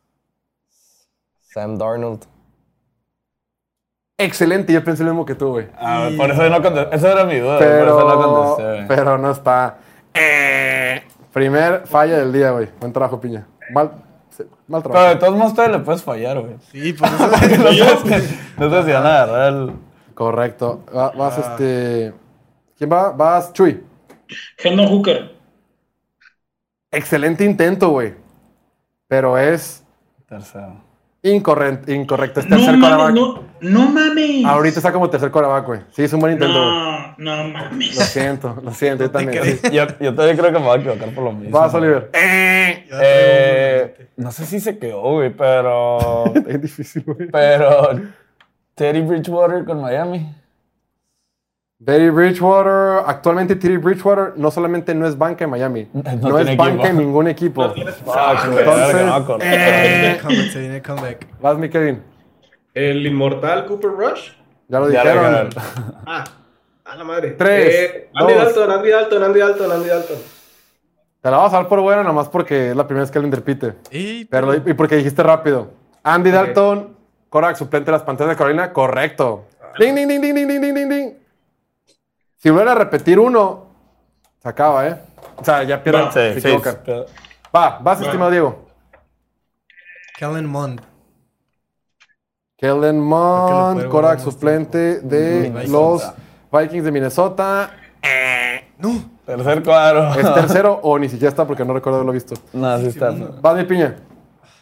Sam Darnold. Excelente, yo pensé lo mismo que tú, güey. Ah, por eso no contesté. Esa era mi duda. Por eso no Pero, contesté. güey. pero no está. Eh, primer falla del día, güey. Buen trabajo, Piña. Mal, sí, mal Pero de trabajo. todos modos todavía le puedes fallar, güey. Sí, por eso. No sé si- no sé si van a agarrar el... Correcto. Va- vas, este. ¿Quién va? Vas, Chuy. Hendon Hooker. Excelente intento, güey. Pero es Tercero. incorrecto. Incorrecto. Es No tercer mames, quarterback. no, no mames. Ahorita está como tercer quarterback, güey. Sí, es un buen intento, güey. No, no Lo mames. siento, lo siento, yo también. creo. sí. Yo, yo todavía creo que me voy a equivocar por lo mismo. Vas, güey. Oliver. Eh, Ya traigo uno en Eh, mente. no sé si se quedó, güey, pero... es difícil, güey. pero... Teddy Bridgewater con Miami. Teddy Bridgewater, actualmente Teddy Bridgewater no solamente no es banca en Miami, no, No es tiene banca equipo. en ningún equipo. Fuck, güey, Entonces, verga, no me acordé. eh, Comeback, se viene comeback. Vas, mi Kevin. El inmortal Cooper Rush. Ya lo Ya lo dijeron. ganaron. Ah, a la madre. Tres, Eh, Andy dos. Dalton, Andy Dalton, Andy Dalton, Andy Dalton. Te la vas a dar por buena nomás porque es la primera vez que alguien repite. Y, Pero, y porque dijiste rápido. Andy Dalton, quarterback suplente de las Panteras de Carolina, correcto. Ding, ding, ding, ding, ding, ding, ding, ding, ding. Si vuelven a repetir uno, se acaba, ¿eh? O sea, ya pierden, Va. se Sí, sí, equivocan. pero- Va, vas, estimado Diego. Kellen Mond. Kellen Creo que lo Mond, puede quarterback guardar más suplente de Minnesota. los Vikings de Minnesota. No. Tercer cuadro. ¿Es tercero o ni siquiera está porque no recuerdo haberlo visto? No, sí está. segundo. Vas, mi Piña.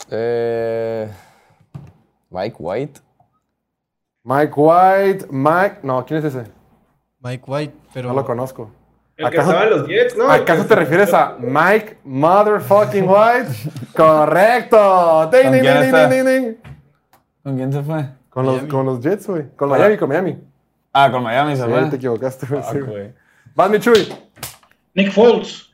Eh, Mike White. Mike White, Mike... No, ¿quién es ese? Mike White, pero... No lo conozco. El que estaba en los Jets, ¿no? ¿Acaso te refieres a Mike Motherfucking White? Correcto. Ding, ¿Con ding, quién ding, está? ding, ding, ding. ¿Con quién se fue? Con los, Miami. con los Jets, güey. Con Ah. Miami, con Miami. Ah, con Miami se Sí, fue. te equivocaste, güey. Ah, sí, güey. güey. Vas, mi Chuy. Nick Foles.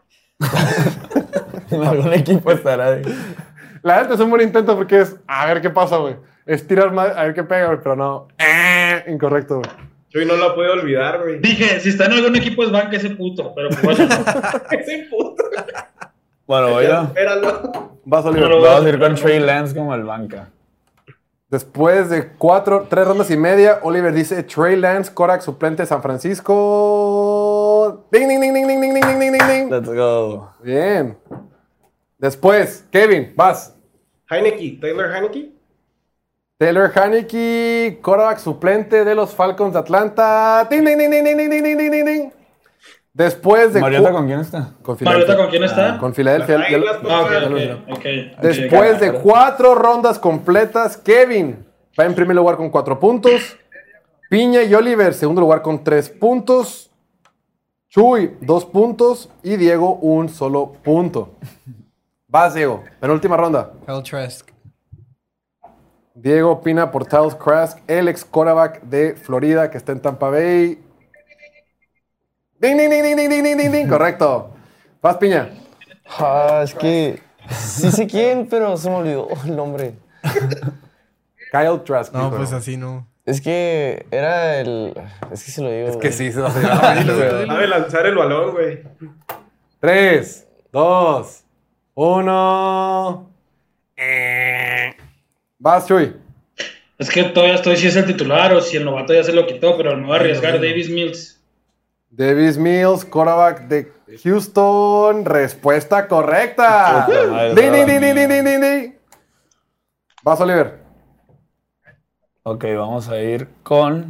En algún equipo estará ahí. La neta es un buen intento porque es a ver qué pasa, güey. Es tirar más, a ver qué pega, güey, pero no. Eh, incorrecto, güey. Chuy no la puedo olvidar, güey. Dije, si está en algún equipo es banca ese puto, pero pues bueno, no. Ese puto. Bueno, voy yo. Espéralo. Vas, Oliver. No lo Vamos a ir con Trey Lance como el banca. Después de cuatro, tres rondas y media, Oliver dice Trey Lance, Korak suplente de San Francisco. Ding, ding, ding, ding, ding, ding, ding, ding, ding, ding. Let's go. Bien. Después, Kevin, vas. Heineke, Taylor Heineke. Taylor Haneke, quarterback suplente de los Falcons de Atlanta. Ding, ding, ding, ding, ding, ding, ding, ding, ding, ding. Después de... ¿Mariota cu- con quién está? con Mariota, ¿con quién está? Con Filadelfia. Las Ya lo- Águilas, Ah, ok, ya lo ok, mencioné. ok, ok. Después de cuatro rondas completas, Kevin va en primer lugar con cuatro puntos. Piña y Oliver, segundo lugar con tres puntos. Chuy, dos puntos. Y Diego, un solo punto. Vas, Diego. Penúltima ronda. Kyle Trask. Diego opina por Tyles Trask, el ex quarterback de Florida que está en Tampa Bay. Ding, ding, ding, ding, ding, ding, ding, ding, ding. Correcto. Vas, Piña. Ah, es que sí sé quién, pero se me olvidó el nombre. Kyle Trask. No, dijo. pues así no. Es que era el... Es que se lo digo. Es que güey. sí, se va a llevar. Sabe lanzar el balón, güey. Tres, dos, uno. Eh. Vas, Chuy. Es que todavía estoy si es el titular o si el novato ya se lo quitó, pero me voy a arriesgar. Bueno, bueno. Davis Mills. Davis Mills, quarterback de Houston. Respuesta correcta. Puta madre, Ding, ding, toda ding, la ding, ding, ding, ding, ding. Vas, Oliver. Ok, vamos a ir con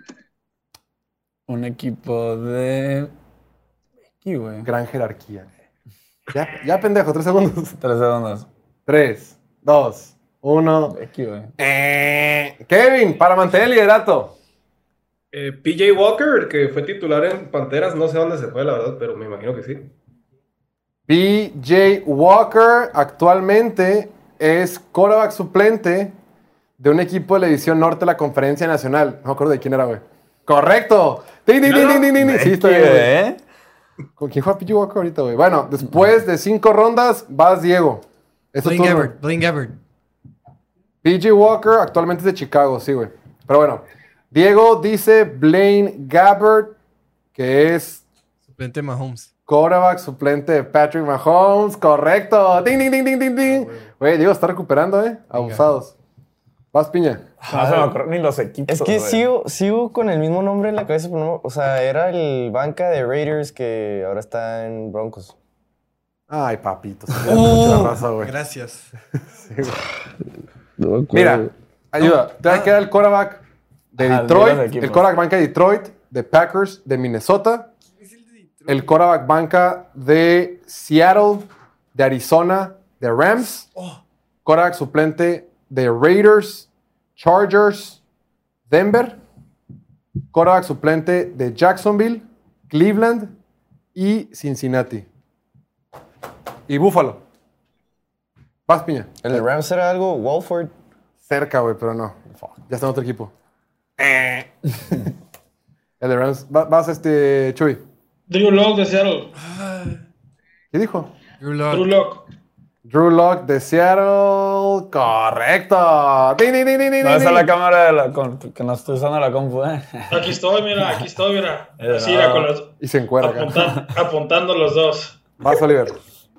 un equipo de... Aquí, güey. Gran jerarquía. Ya, ya pendejo, tres segundos. Tres segundos. Tres, dos, uno. Aquí, güey. Eh, Kevin, para mantener el liderato. Eh, P J Walker, que fue titular en Panteras, no sé dónde se fue, la verdad, pero me imagino que sí. P J Walker actualmente es quarterback suplente de un equipo de la división norte de la Conferencia Nacional. No me acuerdo de quién era, güey. ¡Correcto! ¡Ding, ding, ding, ding, ding, ding! Sí, está bien, güey. ¿Eh? ¿Con quién juega P J Walker ahorita, güey? Bueno, después de cinco rondas, vas, Diego. Es tu Blaine turno. Gabbert. Blaine Gabbert. P J Walker actualmente es de Chicago, sí, güey. Pero bueno, Diego dice Blaine Gabbert, que es Suplente Mahomes. quarterback suplente de Patrick Mahomes. Correcto. Ding, ding, ding, ding, ding, ding. Güey, Diego está recuperando, ¿eh? Abusados. Vas, Piña. No se me ocurren ni los equipos. Es que güey. sigo, sigo con el mismo nombre en la cabeza, pero no, o sea, era el banca de Raiders que ahora está en Broncos. Ay, papito. Se me da mucha raza, güey. Gracias. No me acuerdo. Mira, ayuda. Te Ah. queda el quarterback de Ajá, Detroit, de los equipos. el quarterback banca de Detroit, de Packers, de Minnesota, el quarterback banca de Seattle, de Arizona, de Rams, quarterback suplente de Raiders, Chargers, Denver, quarterback suplente de Jacksonville, Cleveland y Cincinnati. Y Buffalo. Vas, Piña. El de Rams era algo, Walford. Cerca, güey, pero no. Ya está en otro equipo. El de Rams. Va- Vas, este, Chuy. Drew Lock de Seattle. ¿Qué dijo? Drew Lock. Drew Lock. Drew Lock de Seattle. Correcto. Ding, ding, ding, ding, ding, ¿Dónde está ding. la cámara de la con- que no estoy usando la compu? eh? Aquí estoy, mira, aquí estoy, mira. Eh, Así, no. mira, con los, Y se encuera acá. apunta- apuntando los dos. Vas, Oliver.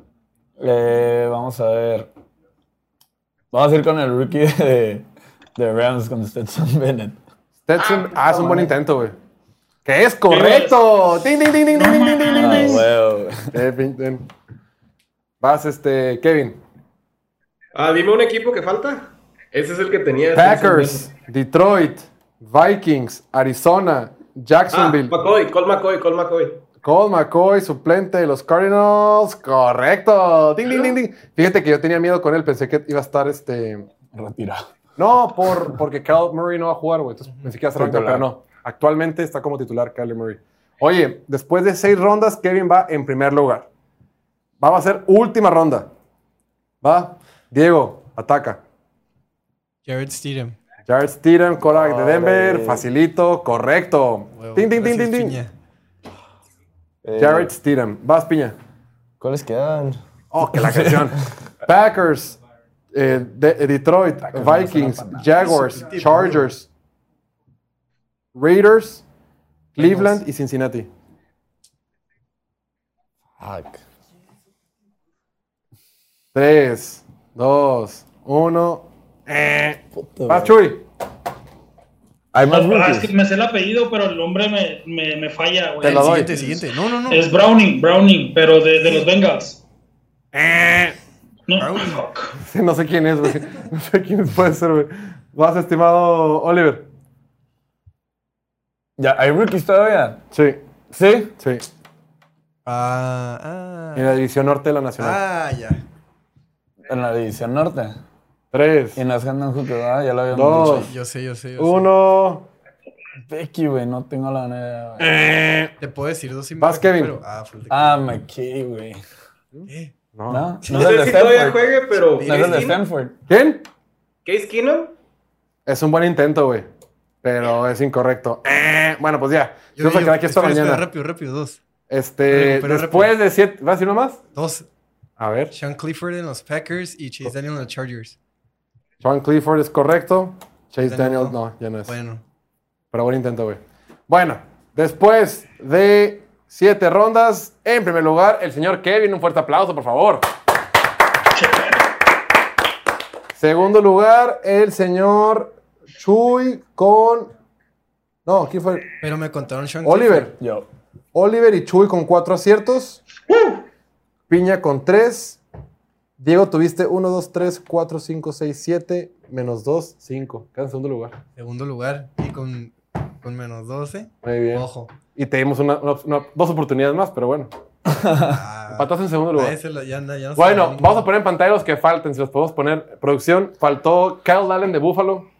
Eh, vamos a ver. Vamos a ir con el rookie de, de Rams, con Stetson Bennett. Stetson. Ah, es un buen intento, güey. Que es correcto. Ding, ding, ding, ding, ding, ding, ding, ding, Ah, ding. huevo, güey. Eh, pin- ven. Vas, este, Kevin. Ah, dime un equipo que falta. Ese es el que tenía. Packers, Detroit, Vikings, Arizona, Ah, Jacksonville. McCoy, Cole McCoy, Cole McCoy. Colt McCoy, suplente de los Cardinals. Correcto. Ding, ding, ding, ding. Fíjate que yo tenía miedo con él. Pensé que iba a estar este... Retirado. No, por, porque Kyler Murray no va a jugar, güey. Entonces pensé que iba a ser banca, Titular. pero no. Actualmente está como titular Kyler Murray. Oye, después de seis rondas, Kevin va en primer lugar. Vamos a hacer última ronda. Va. Diego, ataca. Jared Stidham. Jared Stidham, quarterback de Órale. Denver. Facilito. Correcto. Huevo. Ding, ding, ding, Gracias, ding, ding. Piña. Eh, Jared Stidham. Vas, Piña. ¿Cuáles quedan? Oh, que la canción. Packers, eh, de- Detroit, Vikings, Jaguars, Chargers, Raiders, Cleveland y Cincinnati. Fuck. Tres, dos, uno. Eh. Puta, Vas, güey. Chuy. Hay más Ah, es que rookies. me sé el apellido, pero el nombre me, me, me falla, güey. Te lo El doy. siguiente, siguiente. No, no, no. Es Browning, Browning, pero de, de los Bengals. Eh. No, Browning. fuck. Sí, no sé quién es, güey. No sé quién puede ser, güey. Vas, estimado Oliver. Ya, ¿hay rookies todavía? Sí, ¿Sí? sí. Ah, En la ah. división norte de la nacional. Ah, ya. En la división norte. Tres, Y no es Hendon Hooker, ¿verdad? Ya lo habíamos Dos. dicho. Yo sé, yo sé, yo sé. uno. Becky, güey, no tengo la manera. güey. Eh. Te puedo decir dos y Vas, medio, Kevin. pero- ah, full de- Ah, McKay, güey. ¿Qué? No. ¿No? No es el de sé si todavía Stanford. juegue, pero. No es el de Case Keenum. Stanford. ¿Quién? Case Keenum. Es un buen intento, güey. Pero es incorrecto. Eh, bueno, pues ya. Yo- Vamos a yo- quedar aquí esta espera, espera, mañana. rápido, rápido, dos. Este, Recupera después de siete. ¿Vas a decir uno más? Dos. A ver. Sean Clifford en los Packers y Chase Daniel en los Chargers. Sean Clifford es correcto. Chase Daniel Daniel, no. no, ya no es. Bueno. Pero buen intento, güey. Bueno, después de siete rondas, en primer lugar, el señor Kevin. Un fuerte aplauso, por favor. Segundo lugar, el señor Chuy con. No, ¿quién fue? Pero me contaron Sean Oliver. Yo. Oliver y Chuy con cuatro aciertos. Piña con tres. Diego, tuviste uno, dos, tres, cuatro, cinco, seis, siete. Menos dos, cinco. Queda en segundo lugar. Clifford. Segundo lugar. Y con, con menos doce. Muy bien. Ojo. Y te dimos una- una- una- dos oportunidades más, pero bueno. Ah, Empataste en segundo a lugar. ese lo- ya, no- ya no se Bueno, sabe. vamos a poner en pantalla los que falten, si los podemos poner. Producción, faltó Kyle Allen de Buffalo.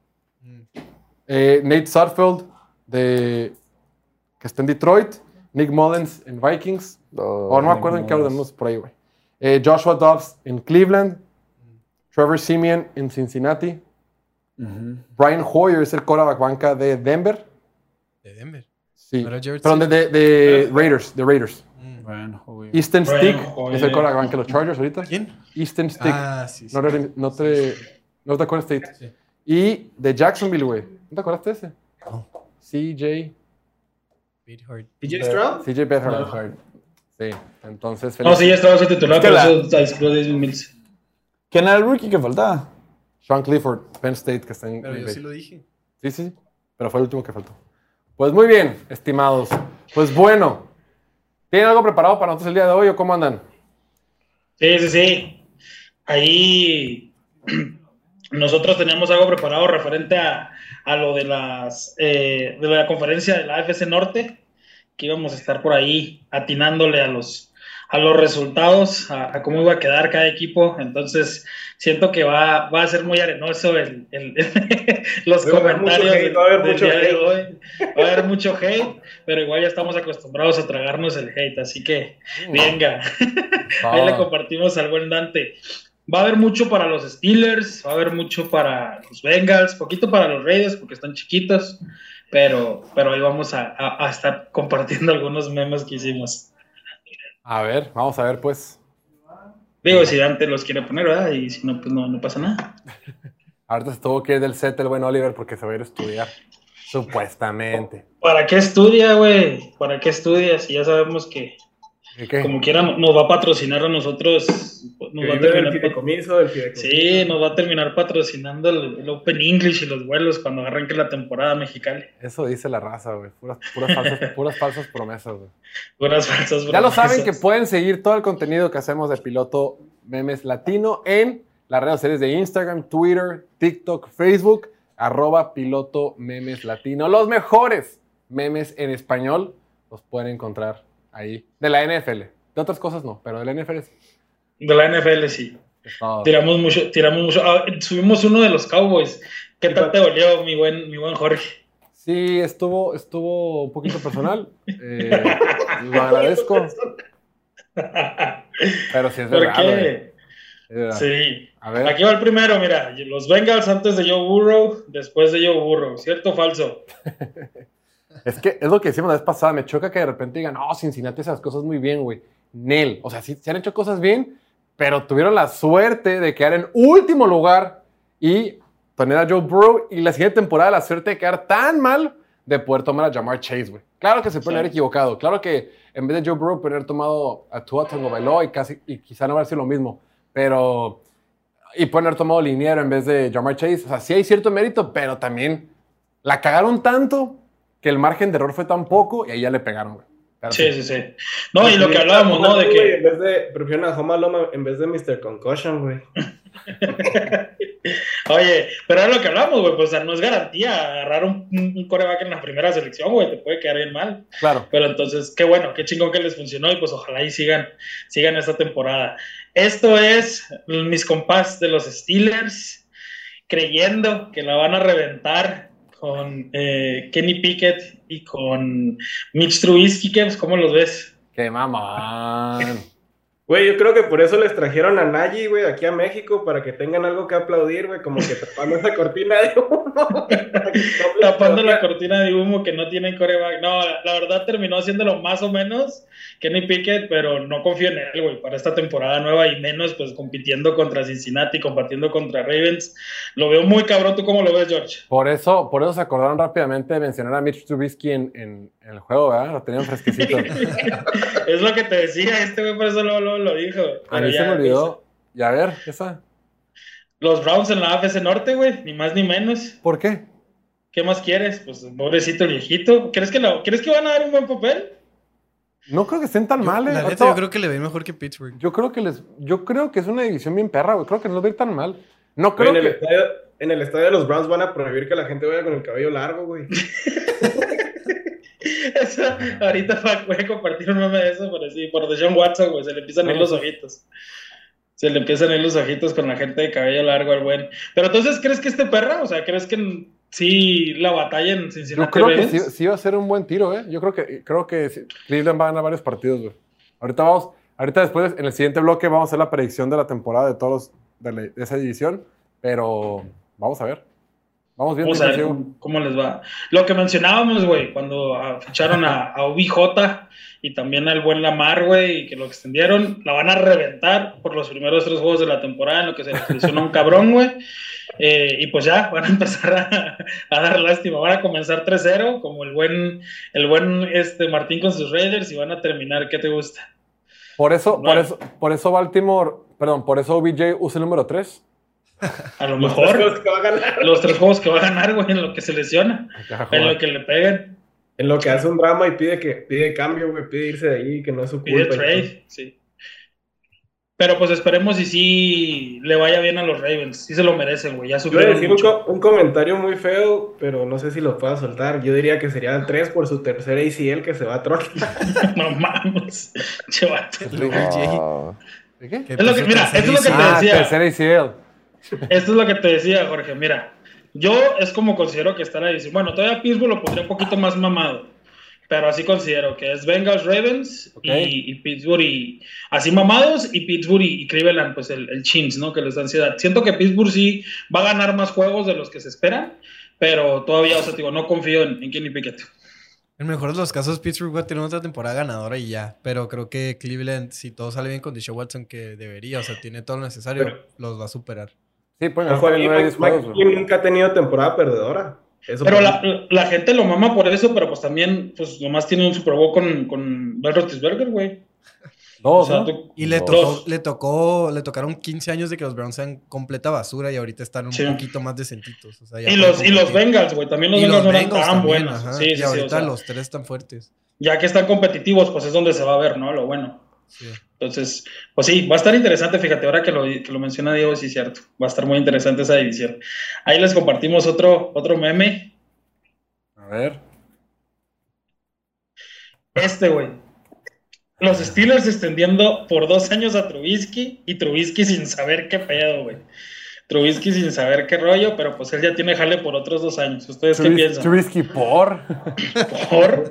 Eh, Nate Sudfeld de que está en Detroit. Nick Mullens en Vikings. Oh, O no me Nick acuerdo en qué Mullens. orden, no sé, por ahí, güey. Eh, Joshua Dobbs en Cleveland. Trevor Siemian en Cincinnati. Ujú. Brian Hoyer es el quarterback banca de Denver. De Denver. Sí. ¿No era Jared Perdón, de, de- de Raiders. De Raiders. Mm. Bueno, güey. Easton Brian Stick Hoyer. es el quarterback banca de los Chargers ahorita. ¿Quién? Easton Stick. Ah, sí, sí. No, te- no te, no te acuerdas de State. Sí. Y de Jacksonville, güey. ¿No te acuerdas de ese? No. C J. Beat Hard. P J Stroud. C J Beathard. Hard. Sí. Entonces, No, sí, ya estaba su titular, Es que por la- eso excluyó a David Mills. ¿Quién era el rookie que faltaba? Sean Clifford, Penn State, que está en Pero Green yo Bay. sí lo dije. Sí, sí, sí. Pero fue el último que faltó. Pues muy bien, estimados. Pues bueno. ¿Tienen algo preparado para nosotros el día de hoy o cómo andan? Sí, sí, sí. Ahí nosotros teníamos algo preparado referente a, a lo de las eh, de la conferencia de la A F C Norte, que íbamos a estar por ahí atinándole a los a los resultados, a, a cómo iba a quedar cada equipo. Entonces siento que va, va a ser muy arenoso el, el- los Va a haber comentarios mucho hate, del, va a haber del mucho día de hate. hoy. Va a haber mucho hate, pero igual ya estamos acostumbrados a tragarnos el hate, así que venga. Ahí le compartimos al buen Dante. Va a haber mucho para los Steelers, va a haber mucho para los Bengals, poquito para los Raiders porque están chiquitos, pero, pero ahí vamos a, a- a estar compartiendo algunos memes que hicimos. A ver, vamos a ver, pues. Digo, si Dante los quiere poner, ¿verdad? Y si no, pues no, no pasa nada. Ahorita se tuvo que ir del set el buen Oliver porque se va a ir a estudiar. Supuestamente. ¿Para qué estudia, güey? ¿Para qué estudia? Si ya sabemos que, ¿Y qué? como quiera, nos va a patrocinar a nosotros. Nos Que va a vive del terminar fideicomiso, del fideicomiso. Sí, nos va a terminar patrocinando el, el Open English y los vuelos cuando arranque la temporada mexicana. Eso dice la raza, güey. Puras, puras, falsas, puras falsas promesas, güey. Unas falsas Ya lo saben que promesas. pueden seguir todo el contenido que hacemos de Piloto Memes Latino en las redes sociales de Instagram, Twitter, TikTok, Facebook, arroba Piloto Memes Latino. Los mejores memes en español los pueden encontrar ahí. De la N F L. De otras cosas no, pero de la N F L sí. De la N F L, sí. Oh. Tiramos mucho, tiramos mucho. Ah, subimos uno de los Cowboys. ¿Qué tal te dolió, mi buen, mi buen Jorge? Sí, estuvo, estuvo un poquito personal. Eh, lo agradezco. Pero sí es ¿Por verdad. qué? güey. Es verdad. Sí. A ver. Aquí va el primero, mira. Los Bengals antes de Joe Burrow, después de Joe Burrow. ¿Cierto o falso? Es que es lo que decimos la vez pasada. Me choca que de repente digan, no, Cincinnati hace las cosas muy bien, güey. Nel. O sea, sí, se han hecho cosas bien, pero tuvieron la suerte de quedar en último lugar y tener a Joe Burrow. Y la siguiente temporada, la suerte de quedar tan mal de poder tomar a Ja'Marr Chase, güey. Claro que se puede haber equivocado. Claro que en vez de Joe Burrow, puede haber tomado a Tua Tagovailoa y, casi, y quizá no haber sido lo mismo. Pero... Y pueden haber tomado liniero en vez de Ja'Marr Chase. O sea, sí hay cierto mérito, pero también la cagaron tanto que el margen de error fue tan poco y ahí ya le pegaron, güey. Pero sí, sí, sí. No, y lo que hablábamos, ¿no? De que... En vez de... Prefieren a Home Alone en vez de mister Concussion, güey. Oye, pero es lo que hablamos, güey. Pues o sea, no es garantía agarrar un, un coreback en la primera selección, güey. Te puede quedar bien mal. Claro. Pero entonces, qué bueno, qué chingón que les funcionó y pues ojalá y sigan, sigan esta temporada. Esto es mis compás de los Steelers, creyendo que la van a reventar con eh, Kenny Pickett y con Mitch Trubisky. ¿Cómo los ves? ¡Qué mamán! Güey, yo creo que por eso les trajeron a Nagy, güey, aquí a México, para que tengan algo que aplaudir, güey, como que tapando esa cortina de humo. Tapando la cortina de humo que no tienen coreback. No, la, la verdad terminó haciéndolo más o menos Kenny Pickett, pero no confío en él, güey, para esta temporada nueva y menos, pues, compitiendo contra Cincinnati, compitiendo contra Ravens. Lo veo muy cabrón. ¿Tú cómo lo ves, George? Por eso, por eso se acordaron rápidamente de mencionar a Mitch Trubisky en, en, en el juego, ¿verdad? Lo tenían fresquecito. Es lo que te decía, este güey por eso lo, lo, lo dijo. A mí se me olvidó. Y a ver, esa. Los Browns en la A F C Norte, güey, ni más ni menos. ¿Por qué? ¿Qué más quieres? Pues pobrecito el viejito. ¿Crees que, la, ¿crees que van a dar un buen papel? No creo que estén tan Yo, mal, eh. la neta, Ahorita- yo creo que le ve mejor que Pittsburgh. Yo creo que les, yo creo que es una división bien perra, güey. Creo que no los va a ir tan mal. No Güey, creo en, el que. estadio, en el estadio de los Browns van a prohibir que la gente vaya con el cabello largo, güey. Eso, ahorita voy a compartir un meme de eso, por así, por Deshaun Watson, güey, se le empiezan a ir los ojitos. Se le empiezan a ir los ojitos con la gente de cabello largo al buen. Pero entonces, ¿crees que este perra? O sea, ¿crees que sí la batalla en Cincinnati? Yo creo que Ravens? sí, sí va a ser un buen tiro, ¿eh? Yo creo que, creo que sí, Cleveland va a ganar varios partidos, güey. Ahorita vamos, ahorita después, en el siguiente bloque, vamos a hacer la predicción de la temporada de todos los, de, la- de esa división, pero vamos a ver. Vamos viendo. Vamos a ver inclusive. cómo, cómo les va. Lo que mencionábamos, güey, cuando ah, ficharon a, a O B J y también al buen Lamar, güey, y que lo extendieron, la van a reventar por los primeros tres juegos de la temporada, en lo que se les lesionó un cabrón, güey. Eh, y pues ya, van a empezar a, a dar lástima. Van a comenzar tres cero, como el buen, el buen este, Martín con sus Raiders, y van a terminar, ¿qué te gusta? Por eso, por No. eso, por eso Baltimore, perdón, por eso O B J usa el número tres. A lo Los tres juegos mejor que va a ganar. los tres juegos que va a ganar, güey, en lo que se lesiona, en lo que le peguen. En lo que hace un drama y pide que pide cambio, güey, pide irse de ahí, que no es su Pide culpa. trade, sí. Pero pues esperemos y sí le vaya bien a los Ravens. Sí se lo merecen, güey. Ya Yo voy a sufrieron decir un, mucho. co- un comentario muy feo, pero no sé si lo pueda soltar. Yo diría que sería el tres por su tercer A C L que se va a tronar. No mames. Che, vato. Luego el Jay. Ah, ¿De qué? que Es lo que- puso mira, tercer eso es lo que te y Ah, decía. tercera A C L. Esto es lo que te decía, Jorge. Mira, yo es como considero que está la división. Bueno, todavía Pittsburgh lo pondría un poquito más mamado. Pero así considero que es Bengals, Ravens Ok. y, y Pittsburgh y así mamados y Pittsburgh y, y Cleveland, pues el, el chins, ¿no? Que les da ansiedad. Siento que Pittsburgh sí va a ganar más juegos de los que se esperan, pero todavía, o sea, digo, no confío en, en Kenny Pickett. En el mejor de los casos, Pittsburgh va a tener otra temporada ganadora y ya. Pero creo que Cleveland, si todo sale bien con Deshaun Watson, que debería, o sea, tiene todo lo necesario, Pero- los va a superar. Sí, pues Ojo, ganar ahí, nueve, Mike, diez juegos, Mike güey. Tomlin nunca ha tenido temporada perdedora. Eso Pero por- la, la gente lo mama por eso, pero pues también, pues nomás tiene un Super Bowl con, con Ben Roethlisberger, güey. O Dos, sea, ¿no? tú- Y le Dos. tocó, le tocó, le tocaron quince años de que los Browns sean completa basura y ahorita están un Sí. poquito más decentitos. O sea, ya Y pueden los, y los competir. Bengals, güey, también los Y Bengals los no eran Bengals tan también, buenos. ajá. Sí, sí, y sí, ahorita o sea, los tres están fuertes. ya que están competitivos, pues es donde se va a ver, ¿no? Lo bueno. Sí. Entonces, pues sí, va a estar interesante, fíjate, ahora que lo, que lo menciona Diego, sí es cierto, va a estar muy interesante esa división. Ahí les compartimos otro, otro meme, A ver. este, güey. Los Steelers extendiendo por dos años a Trubisky y Trubisky sin saber qué pedo, güey. Trubisky sin saber qué rollo, pero pues él ya tiene jale por otros dos años. ¿Ustedes qué Trubis- piensan? Trubisky por. ¿Por?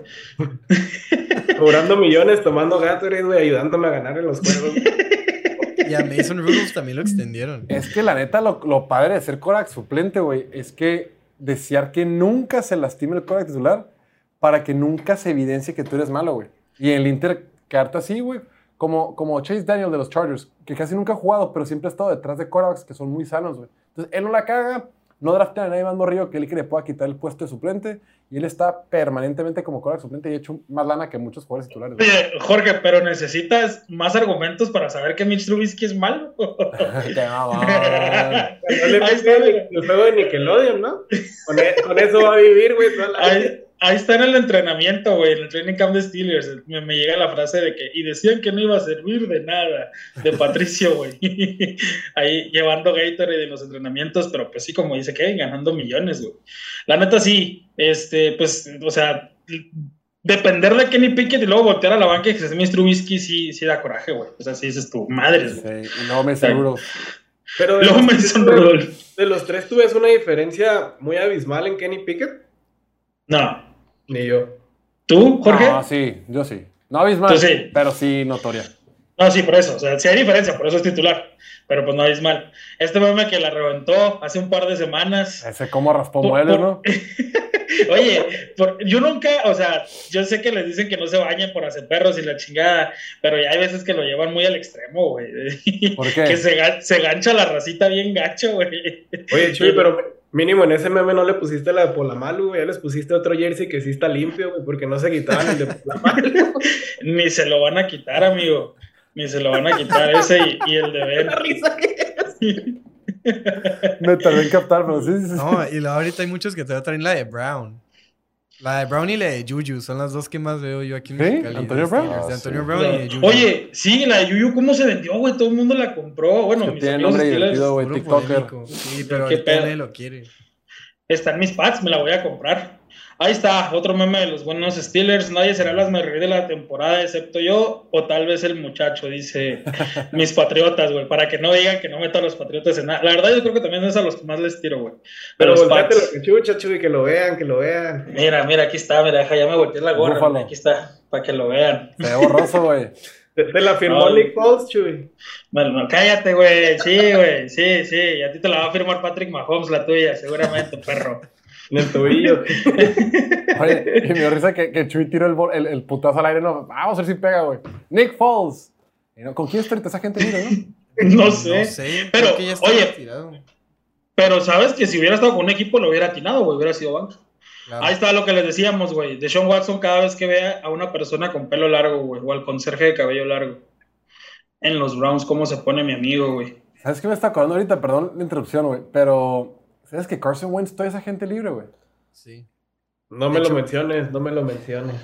Cobrando millones, tomando Gatorade, güey, ayudándome a ganar en los juegos. Y a Mason Rudolph también lo extendieron. Es que la neta, lo, lo padre de ser quarterback suplente, güey, es que desear que nunca se lastime el quarterback titular para que nunca se evidencie que tú eres malo, güey. Y en el Inter, quedarte así, güey, como, como Chase Daniel de los Chargers, que casi nunca ha jugado, pero siempre ha estado detrás de quarterbacks que son muy sanos, güey. Entonces, él no la caga, no draftea a nadie más morrillo que él que le pueda quitar el puesto de suplente, y él está permanentemente como quarterback suplente y ha hecho más lana que muchos jugadores titulares, güey. Oye, Jorge, pero necesitas más argumentos para saber que Mitch Trubisky es malo. Qué mamón. No le Ahí está, puse el juego de Nickelodeon, ¿no? Con, e- con eso va a vivir, güey, toda la vida. Ahí, ahí está en el entrenamiento, güey, en el training camp de Steelers. Me, me llega la frase de que, y decían que no iba a servir de nada, de Patricio, güey. Ahí llevando Gatorade en los entrenamientos, pero pues sí, como dice que ganando millones, güey. La neta sí, este, pues, o sea, depender de Kenny Pickett y luego voltear a la banca y que se hace Mitch Trubisky, sí, sí da coraje, güey. O sea, sí dices tu madre, güey. Sí, y luego me seguro. Pero de Luego los, me tres, son Rudolph. de los tres, ¿tú ves una diferencia muy abismal en Kenny Pickett? No. Ni yo. ¿Tú, Jorge? No, sí, yo sí. No abismal, Tú sí. pero sí notoria. No, sí, por eso. O sea, sí hay diferencia, por eso es titular. Pero pues no es mal. Este meme que la reventó hace un par de semanas. Ese cómo raspó Por- muebles, por- ¿no? Oye, por- yo nunca, o sea, yo sé que les dicen que no se bañen por hacer perros y la chingada, pero ya hay veces que lo llevan muy al extremo, güey. ¿Por qué? Que se, ga- se gancha la racita bien gacho, güey. Oye, Chuy, pero mínimo en ese meme no le pusiste la de Polamalu, güey. Ya les pusiste otro jersey que sí está limpio, güey, porque no se quitaban el de Polamalu. Ni se lo van a quitar, amigo. Ni se lo van a quitar ese y, y el de Ben. La risa que Me tardé en captar, pero sí, sí, sí. No, y luego ahorita hay muchos que todavía traen la de Brown. La de Brown y la de Juju son las dos que más veo yo aquí en ¿Sí? Mexicali. ¿Antonio de Brown? Steelers, de Ah, Antonio sí. Brown y de Juju. Oye, sí, la de Yuyu, ¿cómo se vendió, güey? Todo el mundo la compró. Bueno, Que mis tiene amigos nombre Steelers divertido, güey, Puro TikToker. polémico. Sí, pero ¿Qué ahorita pedo? nadie lo quiere. están mis pads, me la voy a comprar. Ahí está, otro meme de los buenos Steelers. Nadie será las reír de la temporada excepto yo, o tal vez el muchacho, dice mis patriotas, güey, para que no digan que no meto a los patriotas en nada. La verdad, yo creo que también es a los que más les tiro, güey. Pero Los volteate Pats. lo que chucha, Chuy, que lo vean, que lo vean. Mira, mira, aquí está, mira, deja, ya me volteé la gorra, Búfalo. mira, aquí está, para que lo vean. Se ve borroso, güey. Te, te la firmó Ay. Nick Foles, Chuy. Bueno, no, cállate, güey, sí, güey, sí, sí, y a ti te la va a firmar Patrick Mahomes, la tuya, seguramente, perro. En el tobillo. Oye, y me dio risa que, que Chuy tiró el, bol- el, el putazo al aire. No, vamos a ver si pega, güey. Nick Foles. Y no, ¿con quién está ahorita esa gente? Mira, ¿no? No sé, No sé, pero, creo que ya está oye, retirado. pero sabes que si hubiera estado con un equipo lo hubiera atinado, güey, hubiera sido banca. Claro. Ahí está lo que les decíamos, güey. Deshaun Watson cada vez que vea a una persona con pelo largo, güey, o al conserje de cabello largo. En los Browns, ¿cómo se pone mi amigo, güey? ¿Sabes qué me está acordando ahorita? Perdón la interrupción, güey. Pero, ¿sabes que Carson Wentz toda esa gente libre, güey? Sí. No me lo menciones, no me lo menciones.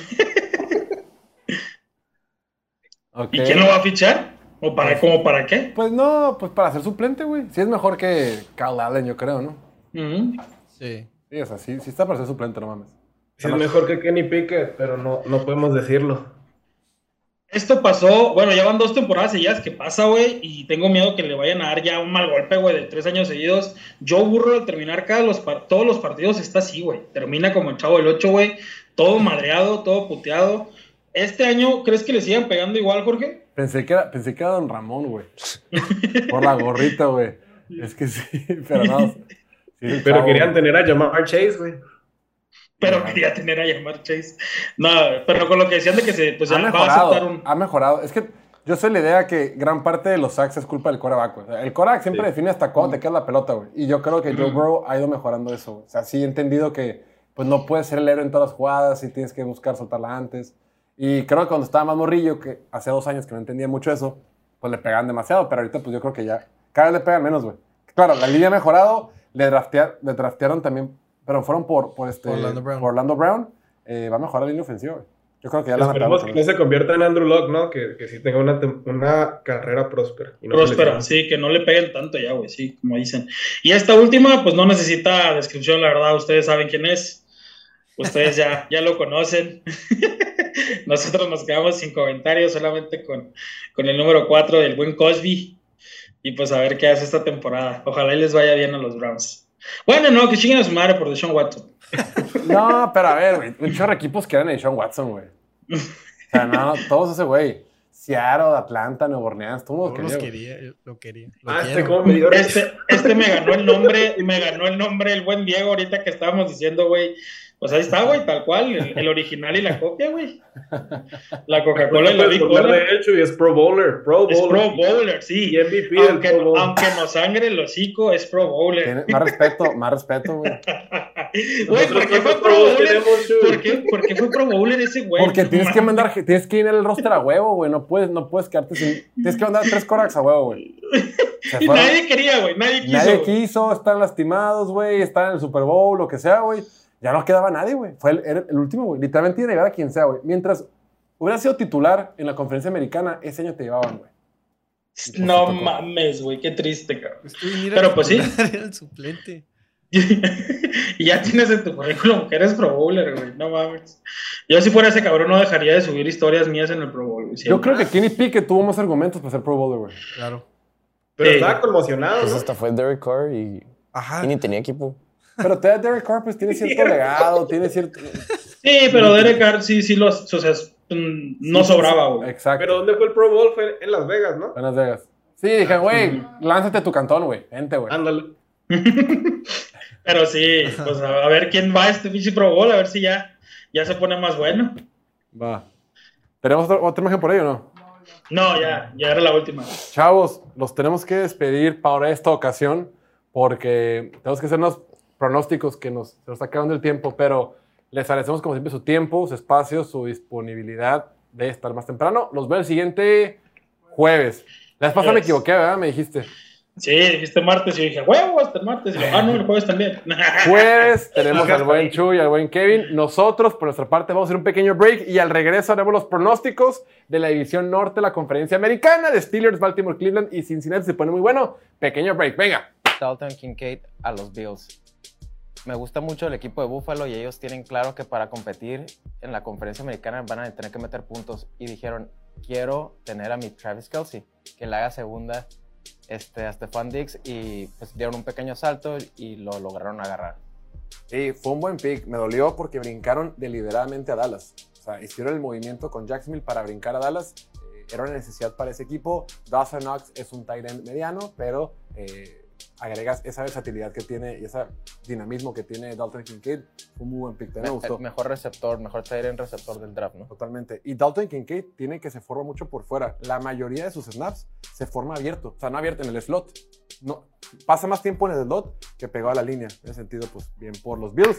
Ok. ¿Y quién lo va a fichar? ¿O para, como para qué? Pues no, pues para ser suplente, güey. Sí es mejor que Kyle Allen, yo creo, ¿no? Ujú. Sí. Sí, o sea, sí, sí está para ser suplente, no mames. Sí, es mejor que Kenny Pickett, pero no, no podemos decirlo. Esto pasó, bueno, ya van dos temporadas seguidas que pasa, güey, y tengo miedo que le vayan a dar ya un mal golpe, güey, de tres años seguidos. Joe Burrow al terminar cada los par- todos los partidos está así, güey. Termina como el Chavo del ocho, güey, todo madreado, todo puteado. Este año, ¿crees que le sigan pegando igual, Jorge? Pensé que era, pensé que era Don Ramón, güey. Por la gorrita, güey. Es que sí, pero no. Sí, el Pero chavo. querían tener a Jamar Chase, güey. Pero Ajá. quería tener a Jamar Chase. No, pero con lo que decían de que se, pues, Ha ya va a aceptar mejorado, un... ha mejorado. Es que yo soy la idea que gran parte de los sacks es culpa del quarterback, güey. O sea, el quarterback siempre Sí. define hasta cuándo te queda la pelota, güey. Y yo creo que Joe Ujú. Burrow ha ido mejorando eso, güey. O sea, sí he entendido que pues no puedes ser el héroe en todas las jugadas y tienes que buscar soltarla antes. Y creo que cuando estaba más morrillo, que hace dos años que no entendía mucho eso, pues le pegaban demasiado. Pero ahorita pues yo creo que ya cada vez le pegan menos, güey. Claro, la línea ha mejorado. Le, draftea- le draftearon también, pero fueron por, por, este, Orlando Brown. por Orlando Brown. Eh, va a mejorar la línea ofensiva, güey. Yo creo que ya la han Esperemos apagado que no se convierta en Andrew Luck, ¿no? Que, que sí tenga una, tem- una carrera próspera. Y no se Próspera, lesione. sí, que no le peguen tanto ya, güey, sí, como dicen. Y esta última, pues no necesita descripción, la verdad, ustedes saben quién es. Ustedes ya, ya lo conocen. nosotros nos quedamos sin comentarios, solamente con, con el número cuatro del buen Cosby. Y pues a ver qué hace esta temporada. Ojalá y les vaya bien a los Browns. Bueno, no, que chinguen a su madre por Deshaun Watson. No, pero a ver, güey. Un chorro de equipos que eran de Deshaun Watson, güey. O sea, no, todos ese güey. Seattle, Atlanta, Nueva Orleans, todos Todos los los quería. quería, lo quería. Lo Ah, este quiero. como me dio Este, este me ganó el nombre, me ganó el nombre el buen Diego ahorita que estábamos diciendo, güey. Pues ahí está, güey, tal cual, el, el original y la copia, güey. La Coca-Cola y la Big Cola. de hecho y es Pro Bowler, Pro Es Bowler. Pro Bowler, sí. Y M V P del Aunque, Pro Bowl. aunque nos sangre el hocico, es Pro Bowler. Tiene- Más respeto, más respeto, güey. Güey, ¿por qué fue ¿cuántos Pro Pro Bowls Bowler? tenemos, Chuy? ¿Por qué, por qué fue Pro Bowler ese güey? Porque No tienes que mames. mandar, tienes que ir al roster a huevo, güey. No puedes, no puedes quedarte sin. Tienes que mandar tres Corax a huevo, güey. Se Y fueron. nadie quería, güey, nadie quiso. Nadie güey. quiso, están lastimados, güey, están en el Super Bowl, lo que sea, güey. Ya no quedaba nadie, güey. Fue el, era el último, güey. Literalmente iba a llevar a quien sea, güey. Mientras hubiera sido titular en la conferencia americana, ese año te llevaban, güey. No mames, güey, qué triste, cabrón. Estoy- mira, Pero pues sí. Era el suplente. Y ya tienes en tu currículum que eres Pro Bowler, güey, no mames. Yo si fuera ese cabrón no dejaría de subir historias mías en el Pro Bowl, güey, Yo siempre. creo que Kenny Pickett tuvo más argumentos para ser Pro Bowler, güey. Claro. Pero Sí. estaba conmocionado, Pues ¿no? hasta fue Derek Carr y, Ajá. y ni tenía equipo. Pero te da Derek Carr, pues tiene cierto legado, tiene cierto. Sí, pero Derek Carr sí, sí, los, o sea, mm, no sobraba, güey. Exacto. Pero ¿dónde fue el Pro Bowl? Fue en Las Vegas, ¿no? En Las Vegas. Sí, dije, güey, lánzate a tu cantón, güey. Vente, güey. Ándale. Pero sí, pues a, a ver quién va a este pinche Pro Bowl, a ver si ya, ya se pone más bueno. Va. ¿Tenemos otra, otra imagen por ahí o no? No, ya, ya era la última. Chavos, los tenemos que despedir para esta ocasión porque tenemos que hacer unos pronósticos que nos, se nos está acabando el tiempo, pero les agradecemos como siempre su tiempo, su espacio, su disponibilidad de estar más temprano. Los veo el siguiente jueves. La vez pasada me Yes. equivoqué, ¿verdad? Me dijiste. Sí, dijiste martes y yo dije, huevo, hasta el martes. Y yo, ah, no, el jueves también. Jueves tenemos al buen Chuy y al buen Kevin. Nosotros, por nuestra parte, vamos a hacer un pequeño break y al regreso haremos los pronósticos de la división norte de la conferencia americana de Steelers, Baltimore, Cleveland y Cincinnati. Se pone muy bueno. Pequeño break, venga. Dalton Kincaid a los Bills. Me gusta mucho el equipo de Buffalo y ellos tienen claro que para competir en la conferencia americana van a tener que meter puntos. Y dijeron, quiero tener a mi Travis Kelce, que le haga segunda este, a Stephon Diggs. Y pues dieron un pequeño salto y lo lograron agarrar. Sí, fue un buen pick. Me dolió porque brincaron deliberadamente a Dallas. O sea, hicieron el movimiento con Jacksonville para brincar a Dallas. Eh, era una necesidad para ese equipo. Dawson Knox es un tight end mediano, pero eh, agregas esa versatilidad que tiene y ese dinamismo que tiene Dalton Kincaid. Fue un muy buen pick. También me gustó. El mejor receptor, mejor tight end receptor del draft, ¿no? Totalmente. Y Dalton Kincaid tiene que se forma mucho por fuera. La mayoría de sus snaps se forma abierto. O sea, no abierto en el slot. No, pasa más tiempo en el slot que pegado a la línea. En ese sentido, pues bien por los Bills.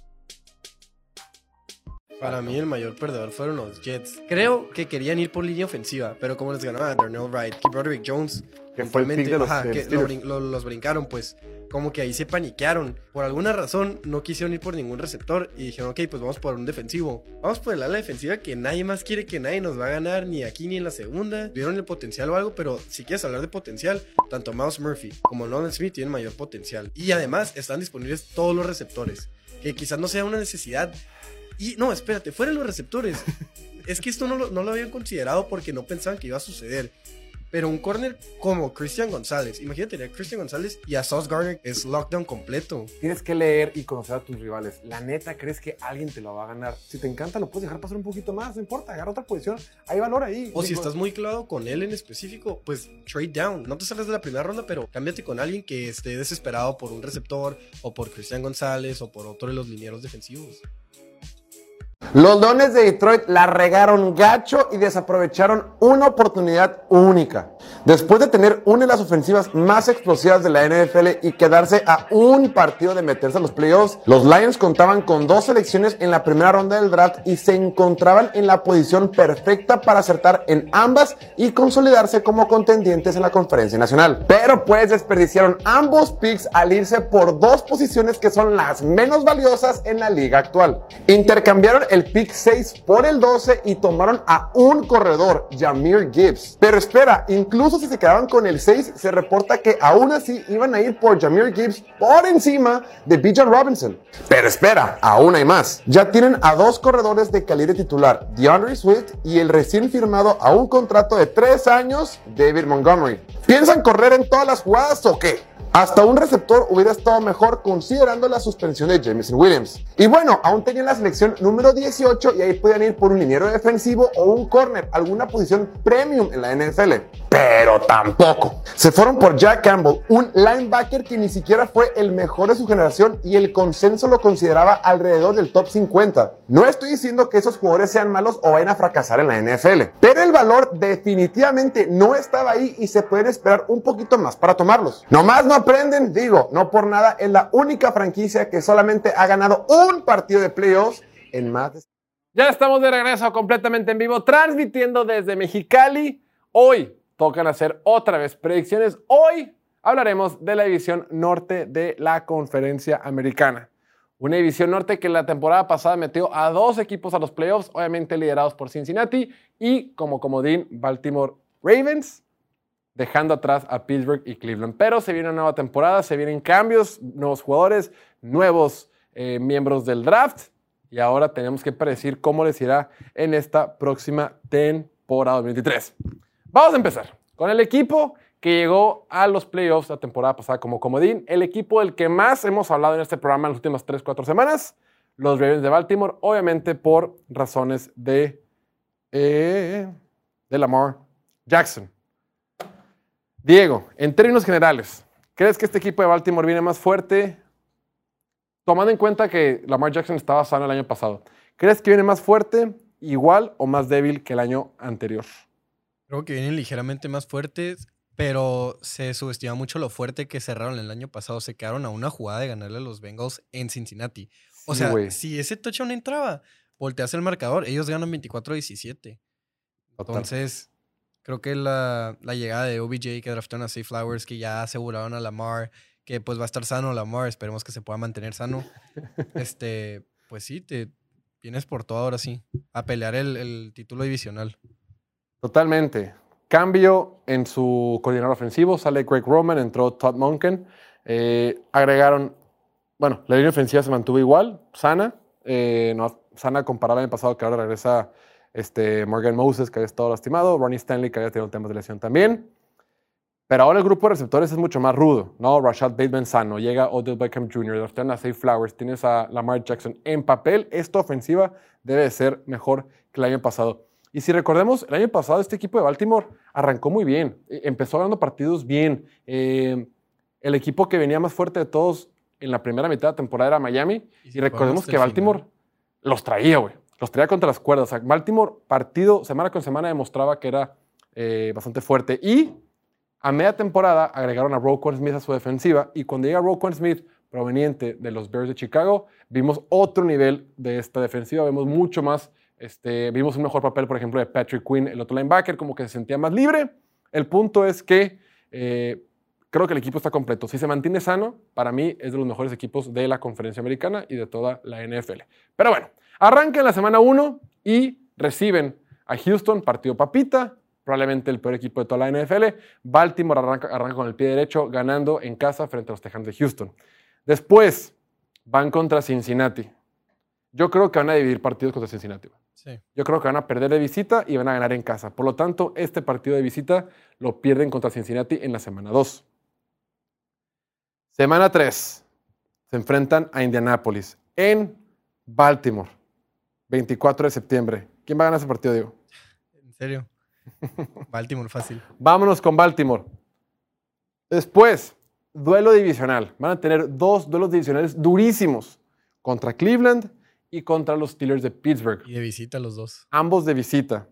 Para mí el mayor perdedor fueron los Jets. Creo que querían ir por línea ofensiva, pero como les ganaba Darnell Wright y Broderick Jones, Que fue el pick de los, ajá, de que Steelers. lo brin- lo- los brincaron, pues como que ahí se paniquearon. Por alguna razón no quisieron ir por ningún receptor y dijeron, ok, pues vamos por un defensivo. Vamos por el ala defensiva que nadie más quiere, que nadie nos va a ganar, ni aquí ni en la segunda. Vieron el potencial o algo, pero si quieres hablar de potencial, tanto Miles Murphy como Nolan Smith tienen mayor potencial. Y además están disponibles todos los receptores, que quizás no sea una necesidad. Y no, espérate, fuera los receptores. Es que esto no lo, no lo habían considerado porque no pensaban que iba a suceder. Pero un corner como Christian González, imagínate tener a Christian González y a Sauce Gardner, es lockdown completo. Tienes que leer y conocer a tus rivales. La neta, ¿crees que alguien te lo va a ganar? Si te encanta, lo puedes dejar pasar un poquito más. No importa, agarra otra posición. Hay valor ahí. O si Digo, estás muy clavado con él en específico, pues trade down. No te salgas de la primera ronda, pero cámbiate con alguien que esté desesperado por un receptor, o por Christian González, o por otro de los linieros defensivos. Los Leones de Detroit la regaron gacho y desaprovecharon una oportunidad única. Después de tener una de las ofensivas más explosivas de la N F L y quedarse a un partido de meterse a los playoffs, los Lions contaban con dos selecciones en la primera ronda del draft y se encontraban en la posición perfecta para acertar en ambas y consolidarse como contendientes en la conferencia nacional. Pero pues desperdiciaron ambos picks al irse por dos posiciones que son las menos valiosas en la liga actual. Intercambiaron el pick seis por el doce y tomaron a un corredor, Jahmyr Gibbs. Pero espera, incluso si se quedaban con el seis, se reporta que aún así iban a ir por Jahmyr Gibbs por encima de Bijan Robinson. Pero espera, aún hay más. Ya tienen a dos corredores de calibre titular, DeAndre Swift y el recién firmado a un contrato de tres años, David Montgomery. ¿Piensan correr en todas las jugadas o qué? Hasta un receptor hubiera estado mejor considerando la suspensión de Jameson Williams. Y bueno, aún tenían la selección número dieciocho y ahí podían ir por un liniero defensivo o un corner, alguna posición premium en la N F L. Pero tampoco. Se fueron por Jack Campbell, un linebacker que ni siquiera fue el mejor de su generación y el consenso lo consideraba alrededor del top cincuenta. No estoy diciendo que esos jugadores sean malos o vayan a fracasar en la N F L, pero el valor definitivamente no estaba ahí y se pueden esperar un poquito más para tomarlos. Nomás no aprenden, digo, no por nada, es la única franquicia que solamente ha ganado un partido de playoffs en más de... Ya estamos de regreso completamente en vivo, transmitiendo desde Mexicali. Hoy tocan hacer otra vez predicciones. Hoy hablaremos de la división norte de la Conferencia Americana. Una división norte que la temporada pasada metió a dos equipos a los playoffs, obviamente liderados por Cincinnati y como comodín Baltimore Ravens, dejando atrás a Pittsburgh y Cleveland. Pero se viene una nueva temporada, se vienen cambios, nuevos jugadores, nuevos eh, miembros del draft. Y ahora tenemos que predecir cómo les irá en esta próxima temporada dos mil veintitrés. Vamos a empezar con el equipo que llegó a los playoffs la temporada pasada como comodín. El equipo del que más hemos hablado en este programa en las últimas tres cuatro semanas. Los Ravens de Baltimore, obviamente por razones de, eh, de Lamar Jackson. Diego, en términos generales, ¿crees que este equipo de Baltimore viene más fuerte? Tomando en cuenta que Lamar Jackson estaba sano el año pasado, ¿crees que viene más fuerte, igual o más débil que el año anterior? Creo que vienen ligeramente más fuertes, pero se subestima mucho lo fuerte que cerraron el año pasado. Se quedaron a una jugada de ganarle a los Bengals en Cincinnati. O Sí, sea, güey. si ese touchdown entraba, volteas el marcador, ellos ganan veinticuatro a diecisiete. Total. Entonces, creo que la, la llegada de O B J, que draftaron a Zay Flowers, que ya aseguraron a Lamar, que pues va a estar sano Lamar, esperemos que se pueda mantener sano. este, pues sí, te vienes por todo ahora sí, a pelear el, el título divisional. Totalmente. Cambio en su coordinador ofensivo, sale Greg Roman, entró Todd Monken. Eh, agregaron, bueno, la línea ofensiva se mantuvo igual, sana, eh, no, sana comparada al año pasado, que ahora regresa este, Morgan Moses, que había estado lastimado, Ronnie Stanley, que había tenido temas de lesión también. Pero ahora el grupo de receptores es mucho más rudo, ¿no? Rashad Bateman sano, llega Odell Beckham junior, draftean a Zay Flowers, tienes a Lamar Jackson. En papel, esta ofensiva debe de ser mejor que el año pasado. Y si recordemos, el año pasado este equipo de Baltimore arrancó muy bien, empezó ganando partidos bien. Eh, el equipo que venía más fuerte de todos en la primera mitad de temporada era Miami. Y, y recordemos que Baltimore final. los traía, güey. Los traía contra las cuerdas. O sea, Baltimore, partido, semana con semana, demostraba que era eh, bastante fuerte. Y a media temporada agregaron a Roquan Smith a su defensiva. Y cuando llega Roquan Smith, proveniente de los Bears de Chicago, vimos otro nivel de esta defensiva. Vemos mucho más. Este, vimos un mejor papel, por ejemplo, de Patrick Quinn, el otro linebacker, como que se sentía más libre. El punto es que eh, creo que el equipo está completo. Si se mantiene sano, para mí es de los mejores equipos de la Conferencia Americana y de toda la N F L. Pero bueno, arrancan la semana uno y reciben a Houston, partido papita, probablemente el peor equipo de toda la N F L. Baltimore arranca, arranca con el pie derecho, ganando en casa frente a los Tejanos de Houston. Después van contra Cincinnati. Yo creo que van a dividir partidos contra Cincinnati. Sí. Yo creo que van a perder de visita y van a ganar en casa. Por lo tanto, este partido de visita lo pierden contra Cincinnati en la semana dos. Semana tres. Se enfrentan a Indianápolis en Baltimore. veinticuatro de septiembre. ¿Quién va a ganar ese partido, Diego? ¿En serio? Baltimore, fácil. Vámonos con Baltimore. Después, duelo divisional. Van a tener dos duelos divisionales durísimos contra Cleveland y contra los Steelers de Pittsburgh. Y de visita los dos. Ambos de visita.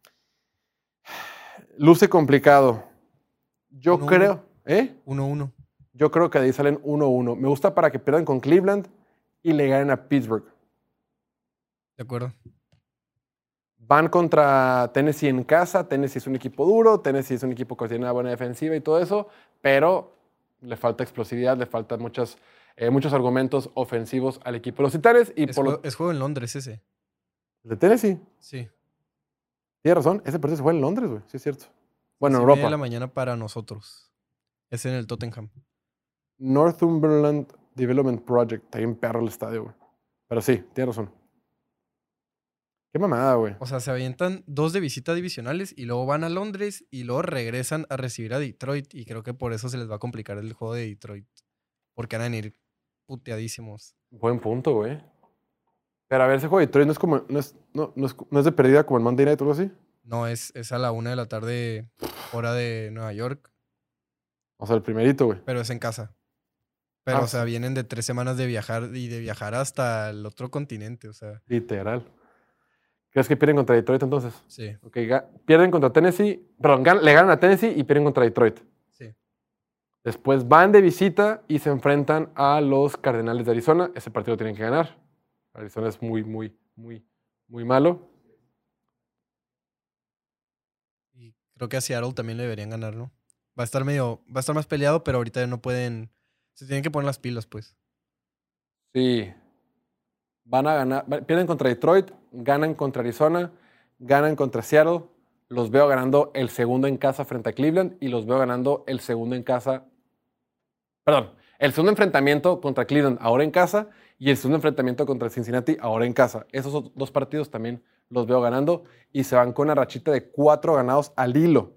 Luce complicado. Yo uno, creo... uno. ¿Eh? uno uno. Yo creo que de ahí salen uno uno. Me gusta para que pierdan con Cleveland y le ganen a Pittsburgh. De acuerdo. Van contra Tennessee en casa. Tennessee es un equipo duro. Tennessee es un equipo que tiene una buena defensiva y todo eso. Pero le falta explosividad, le faltan muchas... Eh, muchos argumentos ofensivos al equipo de los Titanes. Y es, por juego, lo... es juego en Londres ese. ¿El de Tennessee? Sí. Tienes razón, ese partido se fue en Londres, güey. Sí, es cierto. Bueno, en Seis y media de Europa. la mañana para nosotros. Es en el Tottenham. Northumberland Development Project. Está bien perro el estadio, güey. Pero sí, tienes razón. Qué mamada, güey. O sea, se avientan dos de visita divisionales y luego van a Londres y luego regresan a recibir a Detroit. Y creo que por eso se les va a complicar el juego de Detroit. Porque van a venir puteadísimos. Buen punto, güey. Pero a ver, ese juego de Detroit no es como. No es, no, no es, no es de pérdida como el Monday Night o algo así. No, es, es a la una de la tarde, hora de Nueva York. O sea, el primerito, güey. Pero es en casa. Pero, Ah, o sea, sí. vienen de tres semanas de viajar y de viajar hasta el otro continente. O sea, Literal. ¿Crees que pierden contra Detroit entonces? sí, Ok, ga- pierden contra Tennessee. Perdón, gan- le ganan a Tennessee y pierden contra Detroit. sí. Después van de visita y se enfrentan a los Cardenales de Arizona. Ese partido tienen que ganar. Arizona es muy, muy, muy, muy malo. Y creo que a Seattle también le deberían ganar, ¿no? Va a estar medio, va a estar más peleado, pero ahorita ya no pueden, se tienen que poner las pilas, pues. Sí. Van a ganar. va- Pierden contra Detroit, ganan contra Arizona, ganan contra Seattle. Los veo ganando el segundo en casa frente a Cleveland y los veo ganando el segundo en casa. Perdón, el segundo enfrentamiento contra Cleveland ahora en casa y el segundo enfrentamiento contra Cincinnati ahora en casa. Esos ot- dos partidos también los veo ganando y se van con una rachita de cuatro ganados al hilo.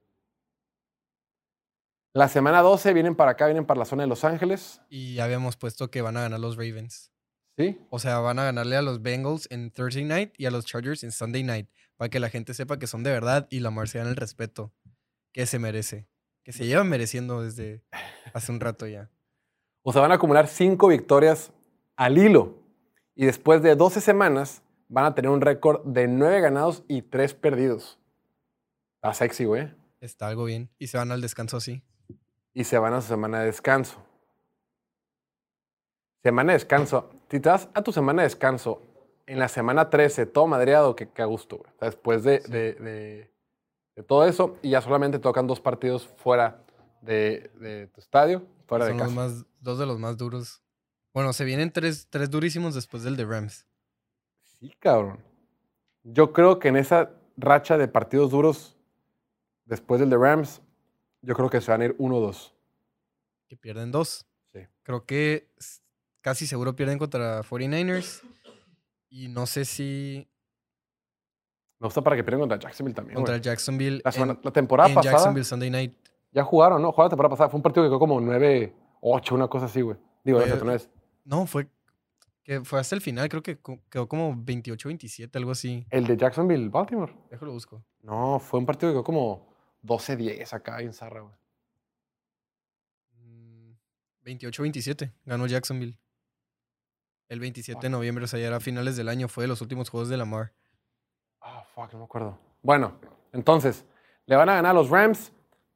La semana doce vienen para acá, vienen para la zona de Los Ángeles. Y ya habíamos puesto que van a ganar los Ravens. ¿Sí? O sea, van a ganarle a los Bengals en Thursday night y a los Chargers en Sunday night. Para que la gente sepa que son de verdad y Lamar se gane el respeto que se merece. Que se llevan mereciendo desde hace un rato ya. O sea, van a acumular cinco victorias al hilo. Y después de doce semanas van a tener un récord de nueve ganados y tres perdidos. Está sexy, güey. Está algo bien. Y se van al descanso así. Y se van a su semana de descanso. Semana de descanso. Si te vas a tu semana de descanso en la semana trece, todo madreado, que, que a gusto, güey. O sea, después de, Sí. de, de- de todo eso, y ya solamente tocan dos partidos fuera de, de tu estadio, fuera de Son los casa. más, dos de los más duros. Bueno, se vienen tres, tres durísimos después del de Rams. Sí, cabrón. Yo creo que en esa racha de partidos duros, después del de Rams, yo creo que se van a ir uno o dos. Que pierden dos. Sí. Creo que s- casi seguro pierden contra cuarenta y nueve ers. Y no sé si Me gusta para que pierdan contra Jacksonville también, contra güey. Jacksonville. La, semana- en, la temporada en pasada Jacksonville Sunday night. ya jugaron, ¿no? Jugaron la temporada pasada. Fue un partido que quedó como nueve ocho, una cosa así, güey. Digo, Oye, no, no es. No, fue, que fue hasta el final. Creo que co- quedó como veintiocho veintisiete, algo así. El de Jacksonville-Baltimore. Déjalo busco. No, fue un partido que quedó como doce diez acá en Zarra, güey. Mm, veintiocho veintisiete. Ganó Jacksonville. El veintisiete de noviembre, o sea, ya era a finales del año. Fue de los últimos juegos de Lamar. Ah, fuck, no me acuerdo. Bueno, entonces, le van a ganar a los Rams.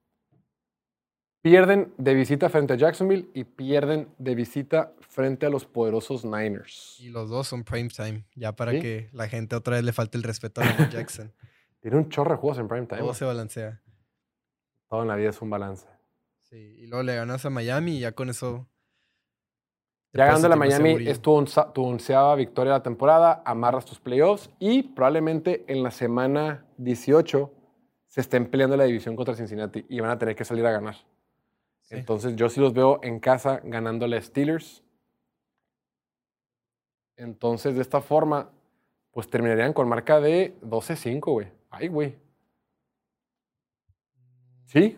Pierden de visita frente a Jacksonville y pierden de visita frente a los poderosos Niners. Y los dos son prime time. Ya para ¿Sí? que la gente otra vez le falte el respeto a Lamar Jackson. Tiene un chorro de juegos en prime time. Todo güey. se balancea. Todo en la vida es un balance. Sí, y luego le ganas a Miami y ya con eso. te Ya puedes ganando la sentir más Miami, segurillo. es tu, onza- tu onceava victoria de la temporada, amarras tus playoffs y probablemente en la semana dieciocho se estén peleando la división contra Cincinnati y van a tener que salir a ganar. Sí. Entonces yo sí los veo en casa ganándole a Steelers. Entonces de esta forma, pues terminarían con marca de doce cinco, güey. Ay, güey. ¿Sí?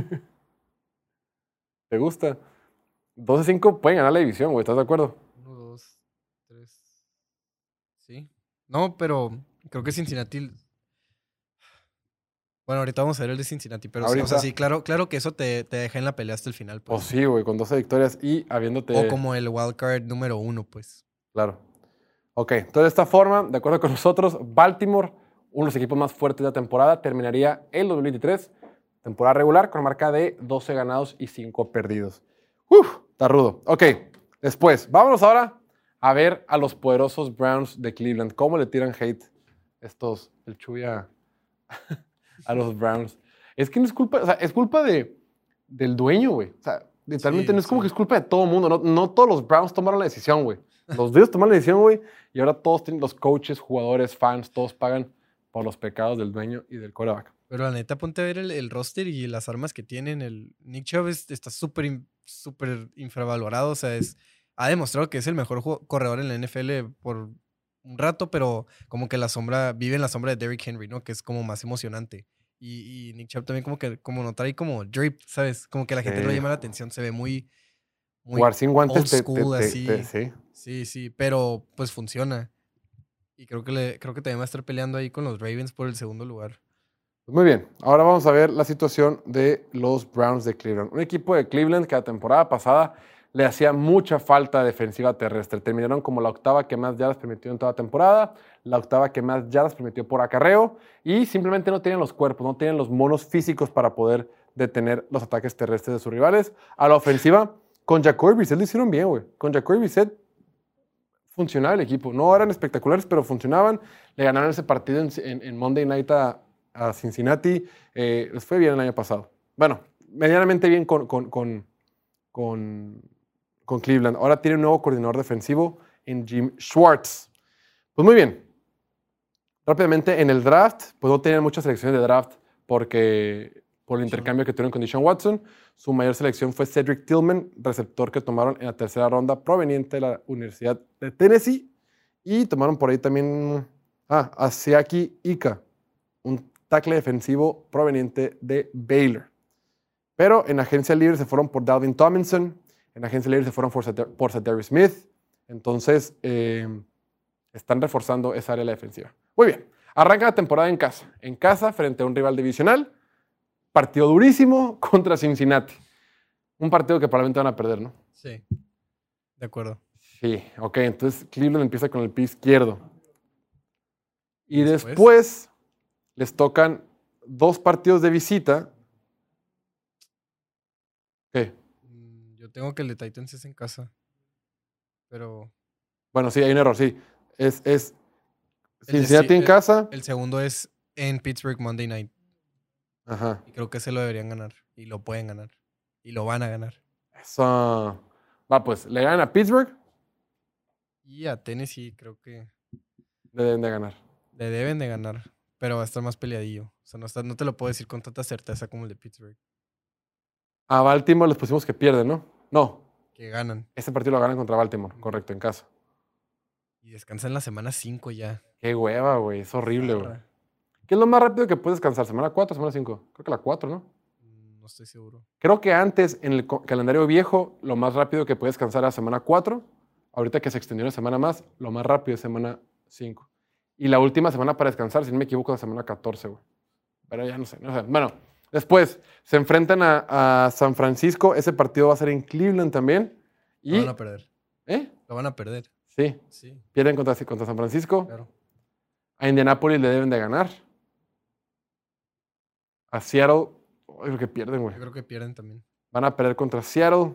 ¿Te gusta? doce cinco pueden ganar la división, güey. ¿Estás de acuerdo? Uno, dos, tres. Sí. No, pero creo que Cincinnati. Bueno, ahorita vamos a ver el de Cincinnati, pero sí, o sea, Ahorita. sí, claro, claro que eso te, te deja en la pelea hasta el final, Pues pues. sí, güey, con doce victorias y habiéndote... O como el wildcard número uno, pues. Claro. Ok, entonces de esta forma, de acuerdo con nosotros, Baltimore, uno de los equipos más fuertes de la temporada, terminaría el dos mil veintitrés, temporada regular, con marca de doce ganados y cinco perdidos. Uf, está rudo. Ok, después, vámonos ahora a ver a los poderosos Browns de Cleveland. ¿Cómo le tiran hate estos, el Chuy a, a los Browns? Es que no es culpa, o sea, es culpa de, del dueño, güey. O sea, literalmente Sí, no es como sí. que es culpa de todo el mundo. No, no todos los Browns tomaron la decisión, güey. Los Bills tomaron la decisión, güey, y ahora todos tienen, los coaches, jugadores, fans, todos pagan por los pecados del dueño y del quarterback. Pero la neta, ponte a ver el, el roster y las armas que tienen. El Nick Chubb es- está súper in- súper infravalorado. O sea, es, ha demostrado que es el mejor ju- corredor en la N F L por un rato, pero como que la sombra, vive en la sombra de Derrick Henry, ¿no? Que es como más emocionante. Y, y Nick Chubb también como que como no trae como drip, ¿sabes? Como que la gente no Sí. llama la atención. Se ve muy, muy Jugar sin guantes old te, te- school, te- así. te- sí. Sí, sí, pero pues funciona. Y creo que, le, creo que también va a estar peleando ahí con los Ravens por el segundo lugar. Pues muy bien, ahora vamos a ver la situación de los Browns de Cleveland. Un equipo de Cleveland que la temporada pasada le hacía mucha falta defensiva terrestre. Terminaron como la octava que más yardas permitió en toda temporada, la octava que más yardas permitió por acarreo y simplemente no tienen los cuerpos, no tienen los monos físicos para poder detener los ataques terrestres de sus rivales. A la ofensiva, con Jacoby Brissett lo hicieron bien, güey. Con Jacoby Brissett funcionaba el equipo. No eran espectaculares, pero funcionaban. Le ganaron ese partido en, en- en Monday Night a, a Cincinnati. Eh, les fue bien el año pasado. Bueno, medianamente bien con, con, con, con, con Cleveland. Ahora tiene un nuevo coordinador defensivo en Jim Schwartz. Pues muy bien. Rápidamente, en el draft, pues no tenían muchas selecciones de draft porque por el intercambio que tuvieron con Deshaun Watson. Su mayor selección fue Cedric Tillman, receptor que tomaron en la tercera ronda proveniente de la Universidad de Tennessee. Y tomaron por ahí también ah, a Siaki Ika, un tackle defensivo proveniente de Baylor. Pero en agencia libre se fueron por Dalvin Tomlinson, en agencia libre se fueron por, Za'Dar- por Zadarius Smith. Entonces, eh, están reforzando esa área de la defensiva. Muy bien, arranca la temporada en casa. En casa, frente a un rival divisional. Partido durísimo contra Cincinnati. Un partido que probablemente van a perder, ¿no? Sí, de acuerdo. Sí, ok, entonces Cleveland empieza con el pie izquierdo. Y Después. después les tocan dos partidos de visita. ¿Qué? Mm, Yo tengo que el de Titans es en casa. Pero Bueno, sí, hay un error, sí. Es, es El de Cincinnati Ci- en el- casa. el segundo es en Pittsburgh Monday Night. Ajá. Y creo que se lo deberían ganar. Y lo pueden ganar. Y lo van a ganar. Eso. Va, pues, le ganan a Pittsburgh, Y a Tennessee creo que le deben de ganar. le deben de ganar. Pero va a estar más peleadillo. O sea, no, está, no te lo puedo decir con tanta certeza como el de Pittsburgh. A Baltimore les pusimos que pierden, ¿no? No, Que ganan. ese partido lo ganan contra Baltimore, correcto, en casa. Y descansan la semana cinco ya. Qué hueva, güey, es horrible, güey. Zarra. ¿Qué es lo más rápido que puedes descansar? ¿Semana cuatro o semana cinco? Creo que la cuatro, ¿no? Mm, No estoy seguro. Creo que antes, en el co- calendario viejo, lo más rápido que puedes descansar era semana cuatro. Ahorita que se extendió una semana más, lo más rápido es semana cinco. Y la última semana para descansar, si no me equivoco, es la semana catorce, güey. Pero ya no sé, no sé. Bueno, después se enfrentan a, a San Francisco. Ese partido va a ser en Cleveland también. Lo Y, van a perder. ¿eh? Lo van a perder. Sí, Sí, pierden contra, contra San Francisco. claro. A Indianapolis le deben de ganar. A Seattle, ay, creo que pierden, güey. Yo creo que pierden también. Van a perder contra Seattle.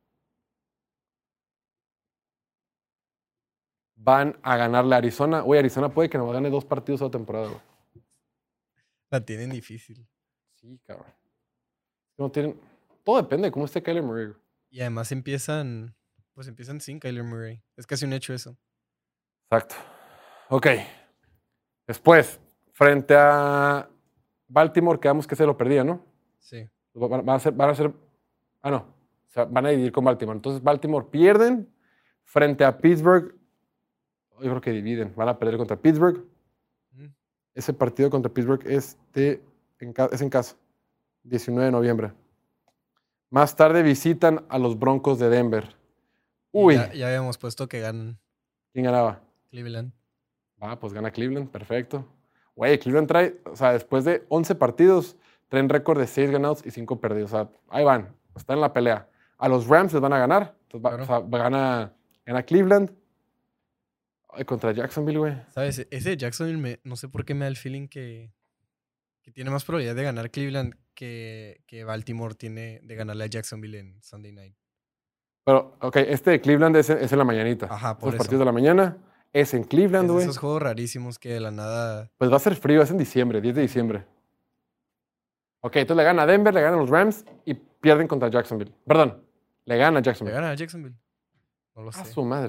Van a ganarle a Arizona. Güey, Arizona puede que nos gane dos partidos a la temporada, güey. La tienen difícil. Sí, cabrón. No tienen... Todo depende de cómo esté Kyler Murray, güey. Y además empiezan, pues empiezan sin Kyler Murray. Es casi un hecho eso. Exacto. Ok. Después, frente a Baltimore, quedamos que se lo perdía, ¿no? Sí. Van, van a ser, van a ser... Ah, no. O sea, van a dividir con Baltimore. Entonces, Baltimore pierden frente a Pittsburgh. Yo creo que dividen. Van a perder contra Pittsburgh. Mm. Ese partido contra Pittsburgh es, de, en, ca- es en casa. diecinueve de noviembre. Más tarde visitan a los Broncos de Denver. Y Uy, Ya, ya habíamos puesto que ganan ¿quién ganaba? Cleveland. Ah, pues gana Cleveland, perfecto. Güey, Cleveland trae, o sea, después de once partidos, traen récord de seis ganados y cinco perdidos. O sea, ahí van, están en la pelea. A los Rams les van a ganar. Entonces, va- Claro. o sea, va- gana, gana Cleveland. Ay, contra Jacksonville, güey. ¿Sabes? Ese de Jacksonville, me- no sé por qué me da el feeling que, que tiene más probabilidad de ganar Cleveland que, que Baltimore tiene de ganarle a Jacksonville en Sunday Night. Pero, ok, este de Cleveland es, es en la mañanita. Ajá, por Los eso. partidos de la mañana es en Es Cleveland, de güey. esos juegos rarísimos que de la nada... Pues va a ser frío, es en diciembre, diez de diciembre. Ok, entonces le gana a Denver, le ganan los Rams y pierden contra Jacksonville. Perdón, le gana a ¿Le Jacksonville. gana a Jacksonville? No lo A sé. su madre.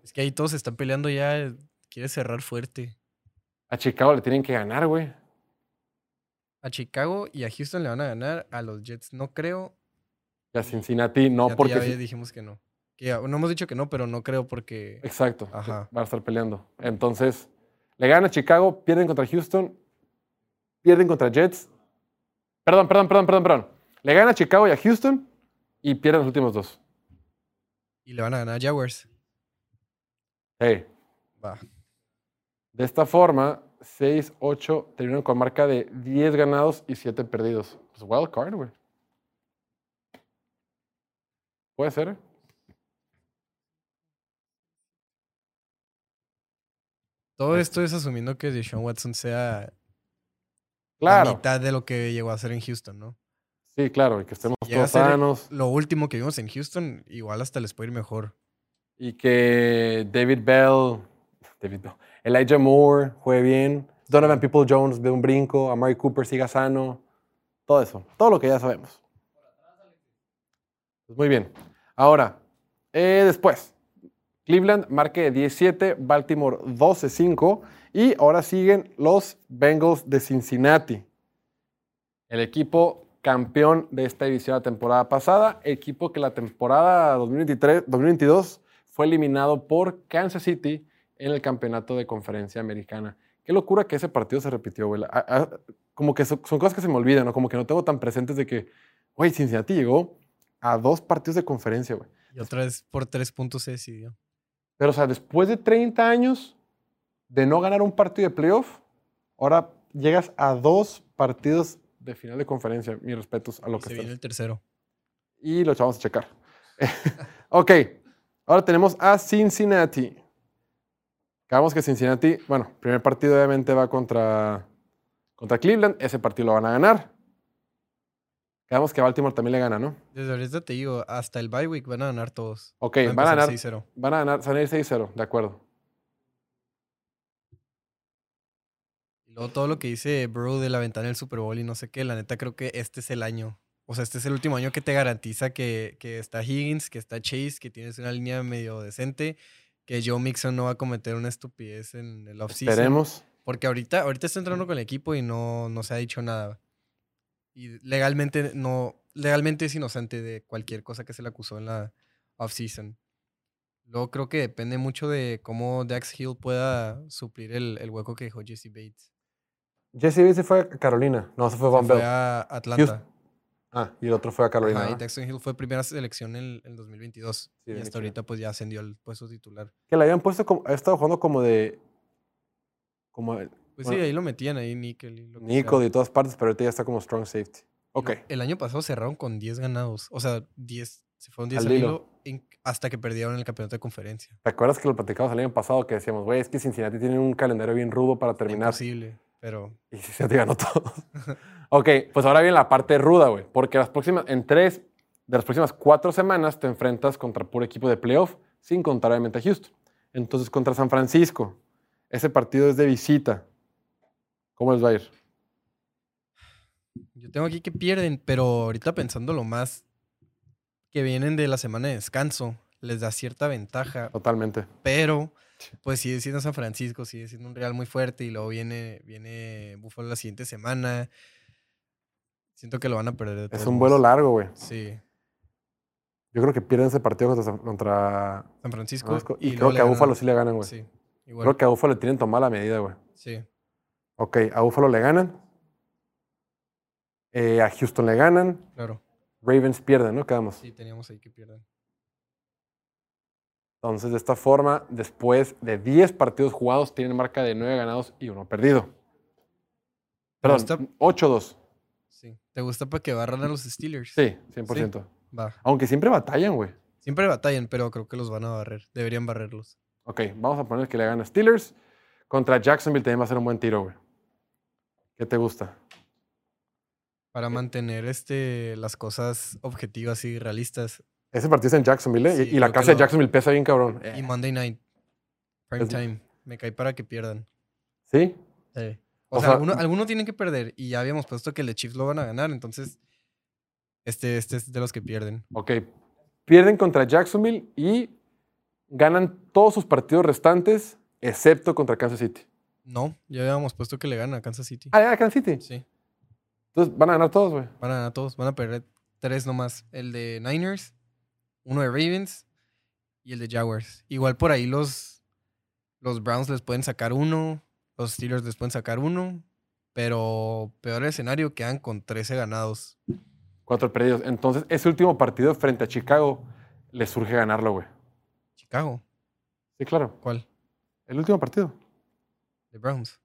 Es que ahí todos están peleando ya. Quiere cerrar fuerte. A Chicago le tienen que ganar, güey. A Chicago y a Houston le van a ganar. A los Jets no creo. Y a Cincinnati no, Ya- porque... Ya sí- dijimos que no. Que ya- no hemos dicho que no, pero no creo porque... Exacto. Ajá. Van a estar peleando. Entonces, le ganan a Chicago, pierden contra Houston, pierden contra Jets. Perdón, perdón, perdón, perdón, perdón. Le ganan a Chicago y a Houston y pierden los últimos dos. Y le van a ganar a Jaguars. Hey. Va. De esta forma, seis ocho terminaron con marca de diez ganados y siete perdidos. Pues wild card, güey. Puede ser, ¿eh? Todo esto es asumiendo que Deshaun Watson sea la Claro. mitad de lo que llegó a ser en Houston, ¿no? Sí, claro. Y que estemos Llega a todos ser sanos. lo último que vimos en Houston, igual hasta les puede ir mejor. Y que David Bell, David Bell, Elijah Moore juegue bien. Donovan People-Jones de un brinco. Amari Cooper siga sano. Todo eso. Todo lo que ya sabemos. Pues muy bien. Ahora, eh, después. Cleveland marque de diecisiete, Baltimore doce cinco. Y ahora siguen los Bengals de Cincinnati. El equipo campeón de esta división la temporada pasada. Equipo que la temporada dos mil veintitrés, dos mil veintidós fue eliminado por Kansas City en el campeonato de conferencia americana. Qué locura que ese partido se repitió, güey. A- a- Como que son, son cosas que se me olvidan, ¿no? Como que no tengo tan presentes de que, güey, Cincinnati llegó a dos partidos de conferencia, güey. Y otra vez por tres puntos se decidió. Pero, o sea, después de treinta años de no ganar un partido de playoff, ahora llegas a dos partidos de final de conferencia. Mis respetos a lo Y que se estás. viene el tercero. Y lo vamos a checar. Ok, ahora tenemos a Cincinnati. Acabamos que Cincinnati, bueno, primer partido obviamente va contra, contra Cleveland. Ese partido lo van a ganar. Quedamos que Baltimore también le gana, ¿no? Desde ahorita te digo, hasta el bye week van a ganar todos. Ok, Va van a empezar ganar, seis cero. van a ganar, se van a ir seis cero, de acuerdo. Y luego todo lo que dice Bro de la ventana del Super Bowl y no sé qué, la neta creo que este es el año. O sea, este es el último año que te garantiza que, que está Higgins, que está Chase, que tienes una línea medio decente, que Joe Mixon no va a cometer una estupidez en el offseason. Esperemos. Porque ahorita, ahorita está entrando con el equipo y no, no se ha dicho nada. Y legalmente no, legalmente es inocente de cualquier cosa que se le acusó en la offseason. Luego creo que depende mucho de cómo Dax Hill pueda suplir el, el hueco que dejó Jesse Bates. Jesse Bates se fue a Carolina. No, se fue a Se Van fue Bell. a Atlanta. Houston. Ah, y el otro fue a Carolina. Ajá, y ¿no? Daxton Hill fue primera selección en el dos mil veintidós. Sí, y de hasta Michigan. ahorita pues ya ascendió al puesto titular. Que le habían puesto como, ha estado jugando como de, como de Pues Bueno, sí, ahí lo metían, ahí Nickel. Y lo que Nico sea. de todas partes, pero ahorita ya está como strong safety. Ok. Lo- El año pasado cerraron con diez ganados. O sea, diez, se fueron diez Al al hilo. hilo en- hasta que perdieron el campeonato de conferencia. ¿Te acuerdas que lo platicamos el año pasado que decíamos, güey, es que Cincinnati tiene un calendario bien rudo para terminar? Imposible, pero Y Cincinnati ganó todo. Ok, pues ahora viene la parte ruda, güey. Porque las próximas, en tres de las próximas cuatro semanas te enfrentas contra puro equipo de playoff, sin contar obviamente a Houston. Entonces, contra San Francisco, ese partido es de visita. ¿Cómo les va a ir? yo tengo aquí que pierden, pero ahorita pensándolo más, que vienen de la semana de descanso, les da cierta ventaja, Totalmente. pero pues sigue siendo San Francisco, sigue siendo un Real muy fuerte y luego viene, viene Buffalo la siguiente semana. Siento que lo van a perder. de Es todos un vuelo modos. largo, güey. Sí, Yo creo que pierden ese partido contra, San- contra San Francisco. Francisco. Y, luego creo le que a ganan- Buffalo sí le ganan, güey. Sí, igual. Creo que a Buffalo le tienen tomada la medida, güey. Sí. Ok, a Buffalo le ganan. Eh, a Houston le ganan. Claro. Ravens pierden, ¿no? Quedamos. Sí, teníamos ahí que pierdan. Entonces, de esta forma, después de diez partidos jugados, tienen marca de nueve ganados y uno perdido. Perdón, gusta? ocho dos. Sí. ¿Te gusta para que barran a los Steelers? Sí, cien por ciento. Va. Aunque siempre batallan, güey. Siempre batallan, pero creo que los van a barrer. Deberían barrerlos. Ok, vamos a poner que le gana Steelers. Contra Jacksonville también va a ser un buen tiro, güey. ¿Qué te gusta? Para mantener este, las cosas objetivas y realistas. Ese partido es en Jacksonville, ¿eh? Sí, y, y la creo casa que de lo- Jacksonville pesa bien, cabrón. Y Eh, Monday Night. Prime Es- time. Me cae para que pierdan. ¿Sí? Sí. O, O sea, sea, alguno, alguno tienen que perder. Y ya habíamos puesto que el de Chiefs lo van a ganar. Entonces, este, este es de los que pierden. Ok. Pierden contra Jacksonville y ganan todos sus partidos restantes, excepto contra Kansas City. No, ya habíamos puesto que le gana a Kansas City. Ah, ya, Kansas City. Sí, Entonces van a ganar todos, güey. van a ganar todos. Van a perder tres nomás. El de Niners, uno de Ravens y el de Jaguars. Igual por ahí los, los Browns les pueden sacar uno, los Steelers les pueden sacar uno, pero peor escenario, quedan con trece ganados. Cuatro perdidos. Entonces, ese último partido frente a Chicago, les surge ganarlo, güey. Chicago, Sí, claro. ¿cuál? El último partido. De Browns.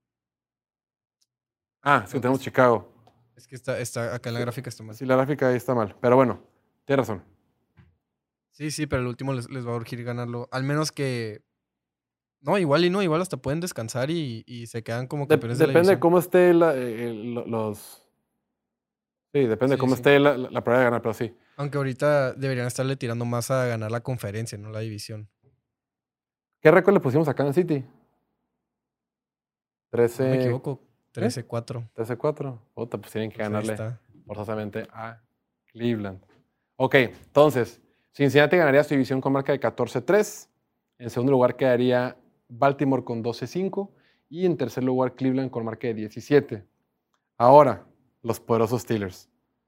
Ah, sí, tenemos Chicago. Es que está, está acá en la gráfica está mal. Sí, la gráfica ahí está mal. Pero bueno, tienes razón. Sí, sí, pero el último les, les va a urgir ganarlo. Al menos que... No, igual y no, igual hasta pueden descansar y, y se quedan como De- campeones de la depende de división. cómo esté la- el- lo- los... Sí, depende de Sí, cómo sí. esté la, la, la probabilidad de ganar, pero sí. Aunque ahorita deberían estarle tirando más a ganar la conferencia, no la división. ¿Qué récord le pusimos a Kansas City? Si no trece... me equivoco, trece cuatro. trece cuatro. Puta, pues tienen que Pues ahí ganarle está. forzosamente a Cleveland. Ok, entonces, Cincinnati ganaría su división con marca de catorce tres. En segundo lugar quedaría Baltimore con doce cinco. Y en tercer lugar Cleveland con marca de diecisiete. Ahora, los poderosos Steelers.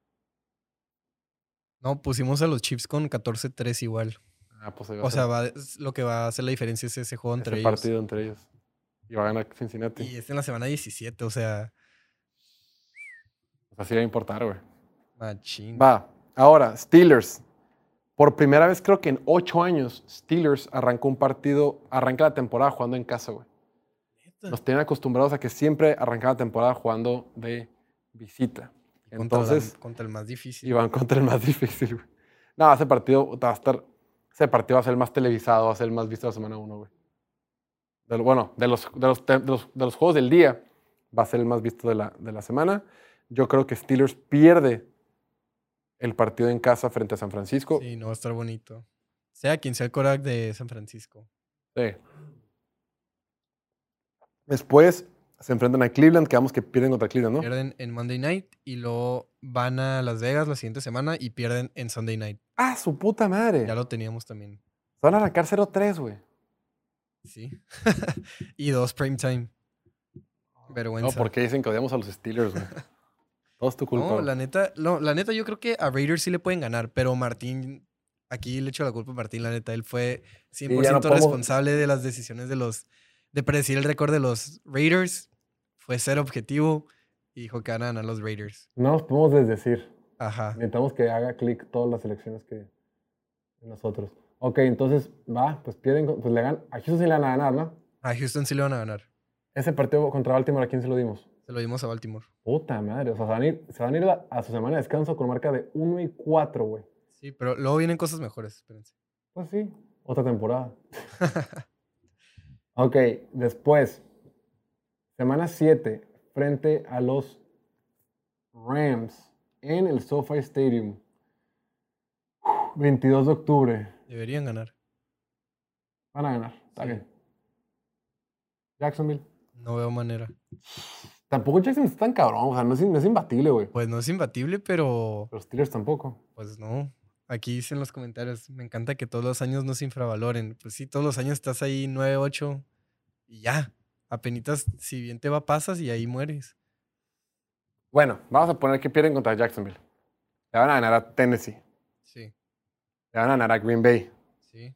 No, pusimos a los Chiefs con catorce tres igual. Ah, pues ahí va a O ser sea, va- es- lo que va a hacer la diferencia es ese juego entre ese ellos. partido entre ellos. Y va a ganar Cincinnati. Y es en la semana diecisiete, o sea, O sea, sí va a importar, güey. machín. Va. Ahora, Steelers. Por primera vez creo que en ocho años, Steelers arrancó un partido, arranca la temporada jugando en casa, güey. Nos tienen acostumbrados a que siempre arrancaba la temporada jugando de visita. Contra, la- Entonces, contra el más difícil. iban contra el más difícil, güey. No, ese partido va a estar, ese partido va a ser el más televisado, va a ser el más visto de la semana uno, güey. De lo- bueno, de los, de, los, de, los, de los juegos del día, va a ser el más visto de la, de la semana. Yo creo que Steelers pierde el partido en casa frente a San Francisco. Sí, no va a estar bonito. Sea quien sea el quarterback de San Francisco. Sí. Después se enfrentan a Cleveland, que vamos que pierden contra Cleveland, ¿no? Pierden en Monday Night y luego van a Las Vegas la siguiente semana y pierden en Sunday Night. ¡Ah, su puta madre! Ya lo teníamos también. Se van a arrancar cero tres, güey. Sí. Y dos prime time. Vergüenza. No, porque dicen que odiamos a los Steelers, güey. Todo es tu culpa. No, güey. la neta, no, la neta yo creo que a Raiders sí le pueden ganar, pero Martín, aquí le echo la culpa a Martín, la neta, él fue cien por ya no ciento podemos- responsable de las decisiones de los, de predecir el récord de los Raiders, fue ser objetivo y dijo que van a ganar los Raiders. No nos podemos desdecir. Ajá. Necesitamos que haga clic todas las elecciones que de nosotros. Ok, entonces, va, pues pierden, con- pues le ganan. A Houston sí le van a ganar, ¿no? A Houston sí le van a ganar. Ese partido contra Baltimore, ¿a quién se lo dimos? Se lo dimos a Baltimore. Puta madre, o sea, se van a ir, se van a, ir a, a su semana de descanso con marca de uno y cuatro, güey. Sí, pero luego vienen cosas mejores, espérense. Pues sí, otra temporada. Ok, después, semana siete, frente a los Rams en el SoFi Stadium. veintidós de octubre. Deberían ganar. Van a ganar, está Sí. bien. Jacksonville. No veo manera. Tampoco Jacksonville está tan cabrón, o sea, no es, no es imbatible, güey. Pues no es imbatible, pero Los Steelers tampoco. pues no. Aquí dicen en los comentarios, me encanta que todos los años no se infravaloren. Pues sí, todos los años estás ahí nueve ocho y ya. Apenitas, si bien te va, pasas y ahí mueres. Bueno, vamos a poner que pierden contra Jacksonville. Le van a ganar a Tennessee. Sí, Le van a ganar a Green Bay. sí.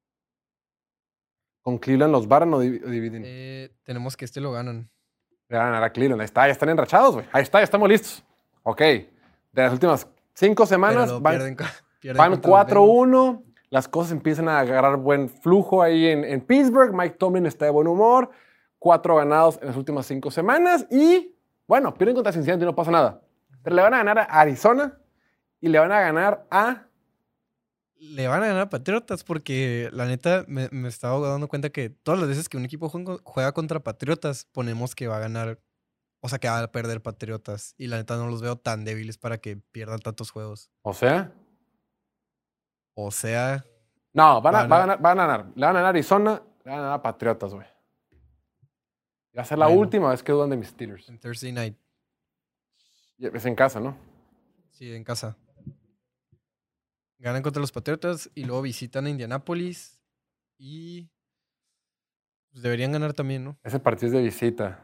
¿Con Cleveland los varan o div- o dividen? Eh, tenemos que este lo ganan. Le van a ganar a Cleveland. Ahí está, ya están enrachados, güey. Ahí está, ya estamos listos. Ok. De las últimas cinco Pero semanas lo van, pierden, co- pierden van contra los cuatro Bengals. uno. Las cosas empiezan a agarrar buen flujo ahí en, en Pittsburgh. Mike Tomlin está de buen humor. Cuatro ganados en las últimas cinco semanas. Y, bueno, pierden contra Cincinnati y no pasa nada. Pero le van a ganar a Arizona y le van a ganar a... Le van a ganar a Patriotas porque la neta me, me estaba dando cuenta que todas las veces que un equipo juega, juega contra Patriotas ponemos que va a ganar, o sea que va a perder Patriotas y la neta no los veo tan débiles para que pierdan tantos juegos. O sea... O sea, No, van a, Van va a a- ganar, van a ganar. Le van a ganar a Arizona, le van a ganar a Patriotas, güey. Va a ser la Bueno. última vez que dudan de mis Steelers. en Thursday Night, Y es en casa, ¿no? sí, en casa. Ganan contra los Patriotas y luego visitan a Indianapolis Y pues, deberían ganar también, ¿no? Ese partido es de visita.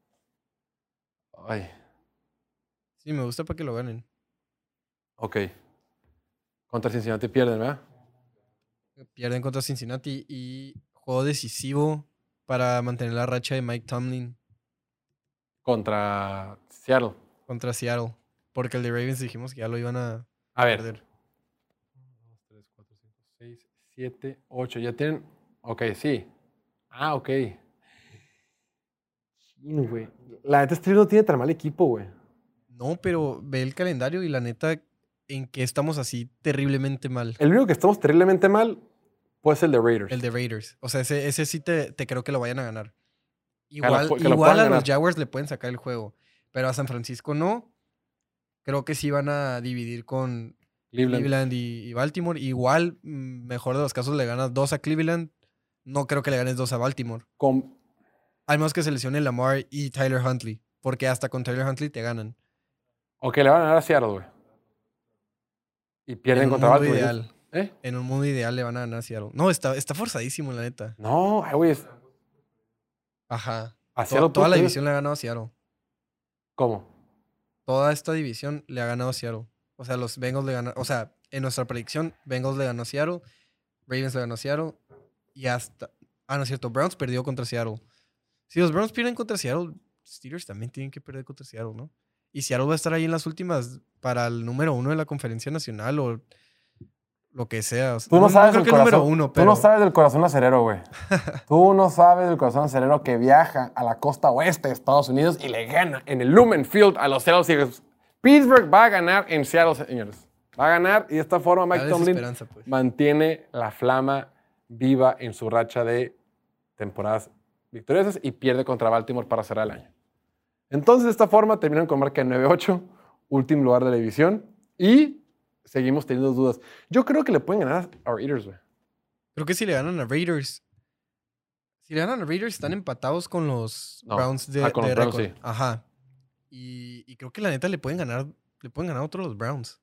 Ay, Sí, me gusta para que lo ganen. ok. Contra Cincinnati pierden, ¿verdad? Pierden contra Cincinnati y juego decisivo para mantener la racha de Mike Tomlin Contra Seattle. contra Seattle. Porque el de Ravens dijimos que ya lo iban a A ver. perder. uno, dos, tres, cuatro, cinco, seis, siete, ocho. Ya tienen. Ok, sí. Ah, ok. Chin, güey. La neta, Steelers no tiene tan mal equipo, güey. No, pero ve el calendario y la neta, en que estamos así terriblemente mal. El único que estamos terriblemente mal puede ser el de Raiders. El de Raiders. O sea, ese, ese sí te, te creo que lo vayan a ganar. Que lo Igual, pu- que lo igual puedan a los ganar. Jaguars le pueden sacar el juego. Pero a San Francisco no. Creo que sí van a dividir con Cleveland. Cleveland y, y Baltimore. Igual, mm, mejor de los casos, le ganas dos a Cleveland. No creo que le ganes dos a Baltimore. Con, Al menos que se lesione Lamar y Tyler Huntley. Porque hasta con Tyler Huntley te ganan. ok, le van a ganar a Seattle, güey. Y pierden En un contra mundo Baltimore. ideal. ¿Eh? En un mundo ideal le van a ganar a Seattle. No, está, está forzadísimo, la neta. No, ay, güey. es- Ajá. A To- Seattle toda la puede- división le ha ganado a Seattle. ¿Cómo? Toda esta división le ha ganado a Seattle. O sea, los Bengals le ganaron. O sea, en nuestra predicción, Bengals le ganó a Seattle. Ravens le ganó a Seattle. Y hasta. Ah, no es cierto. Browns perdió contra Seattle. Si los Browns pierden contra Seattle, Steelers también tienen que perder contra Seattle, ¿no? Y Seattle va a estar ahí en las últimas para el número uno de la conferencia nacional o lo que sea. O sea, Tú no sabes creo del que el número corazón. uno, Tú pero. no sabes del corazón acerero, güey. Tú no sabes del corazón acerero que viaja a la costa oeste de Estados Unidos y le gana en el Lumen Field a los Seattle Seahawks. Pittsburgh va a ganar en Seattle, señores. Va a ganar y de esta forma Mike Da Tomlin desesperanza, pues. mantiene la flama viva en su racha de temporadas victoriosas y pierde contra Baltimore para cerrar el año. Entonces, de esta forma terminan con marca de nueve ocho, último lugar de la división y seguimos teniendo dudas. Yo creo que le pueden ganar a Raiders, güey. Creo que si le ganan a Raiders. Si le ganan a Raiders, están empatados con los No. Browns de, Ah, con de los Browns, récord. sí. Ajá. Y, y creo que la neta le pueden ganar. Le pueden ganar a otros los Browns.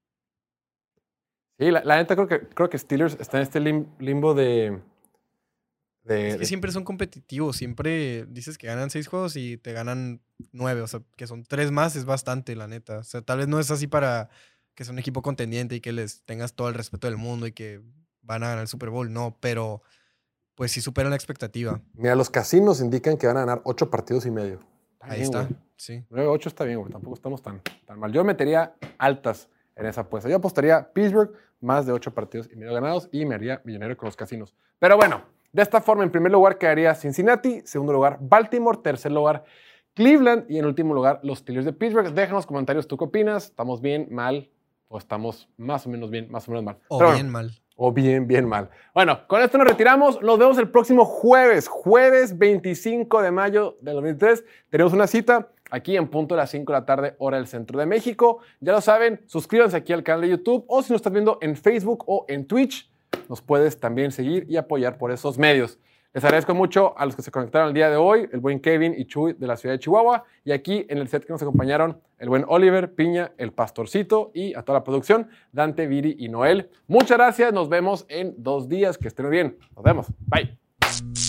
Sí, la, la neta creo que, creo que Steelers está en este lim- limbo de... de- Es que de- siempre son competitivos. Siempre dices que ganan seis juegos y te ganan nueve. O sea, que son tres más es bastante, la neta. O sea, tal vez no es así para que sea un equipo contendiente y que les tengas todo el respeto del mundo y que van a ganar el Super Bowl. No, pero pues sí superan la expectativa. Mira, los casinos indican que van a ganar ocho partidos y medio. Ahí bien, está. güey. Sí. nueve ocho está bien, güey. Tampoco estamos tan, tan mal. Yo metería altas en esa apuesta. Yo apostaría Pittsburgh más de ocho partidos y medio ganados y me haría millonario con los casinos. Pero bueno, de esta forma, en primer lugar quedaría Cincinnati, segundo lugar Baltimore, tercer lugar Cleveland y en último lugar los Steelers de Pittsburgh. Déjanos comentarios, ¿tú qué opinas? ¿Estamos bien, mal o estamos más o menos bien, más o menos mal? O Pero bien bueno, mal. o bien, bien mal. Bueno, con esto nos retiramos. Nos vemos el próximo jueves, jueves veinticinco de mayo del dos mil veintitrés. Tenemos una cita aquí en punto de las cinco de la tarde, hora del centro de México. Ya lo saben, suscríbanse aquí al canal de YouTube o si nos estás viendo en Facebook o en Twitch, nos puedes también seguir y apoyar por esos medios. Les agradezco mucho a los que se conectaron el día de hoy, el buen Kevin y Chuy de la ciudad de Chihuahua, y aquí en el set que nos acompañaron el buen Oliver, Piña, el Pastorcito y a toda la producción, Dante, Viri y Noel. Muchas gracias, nos vemos en dos días, que estén muy bien. Nos vemos, bye.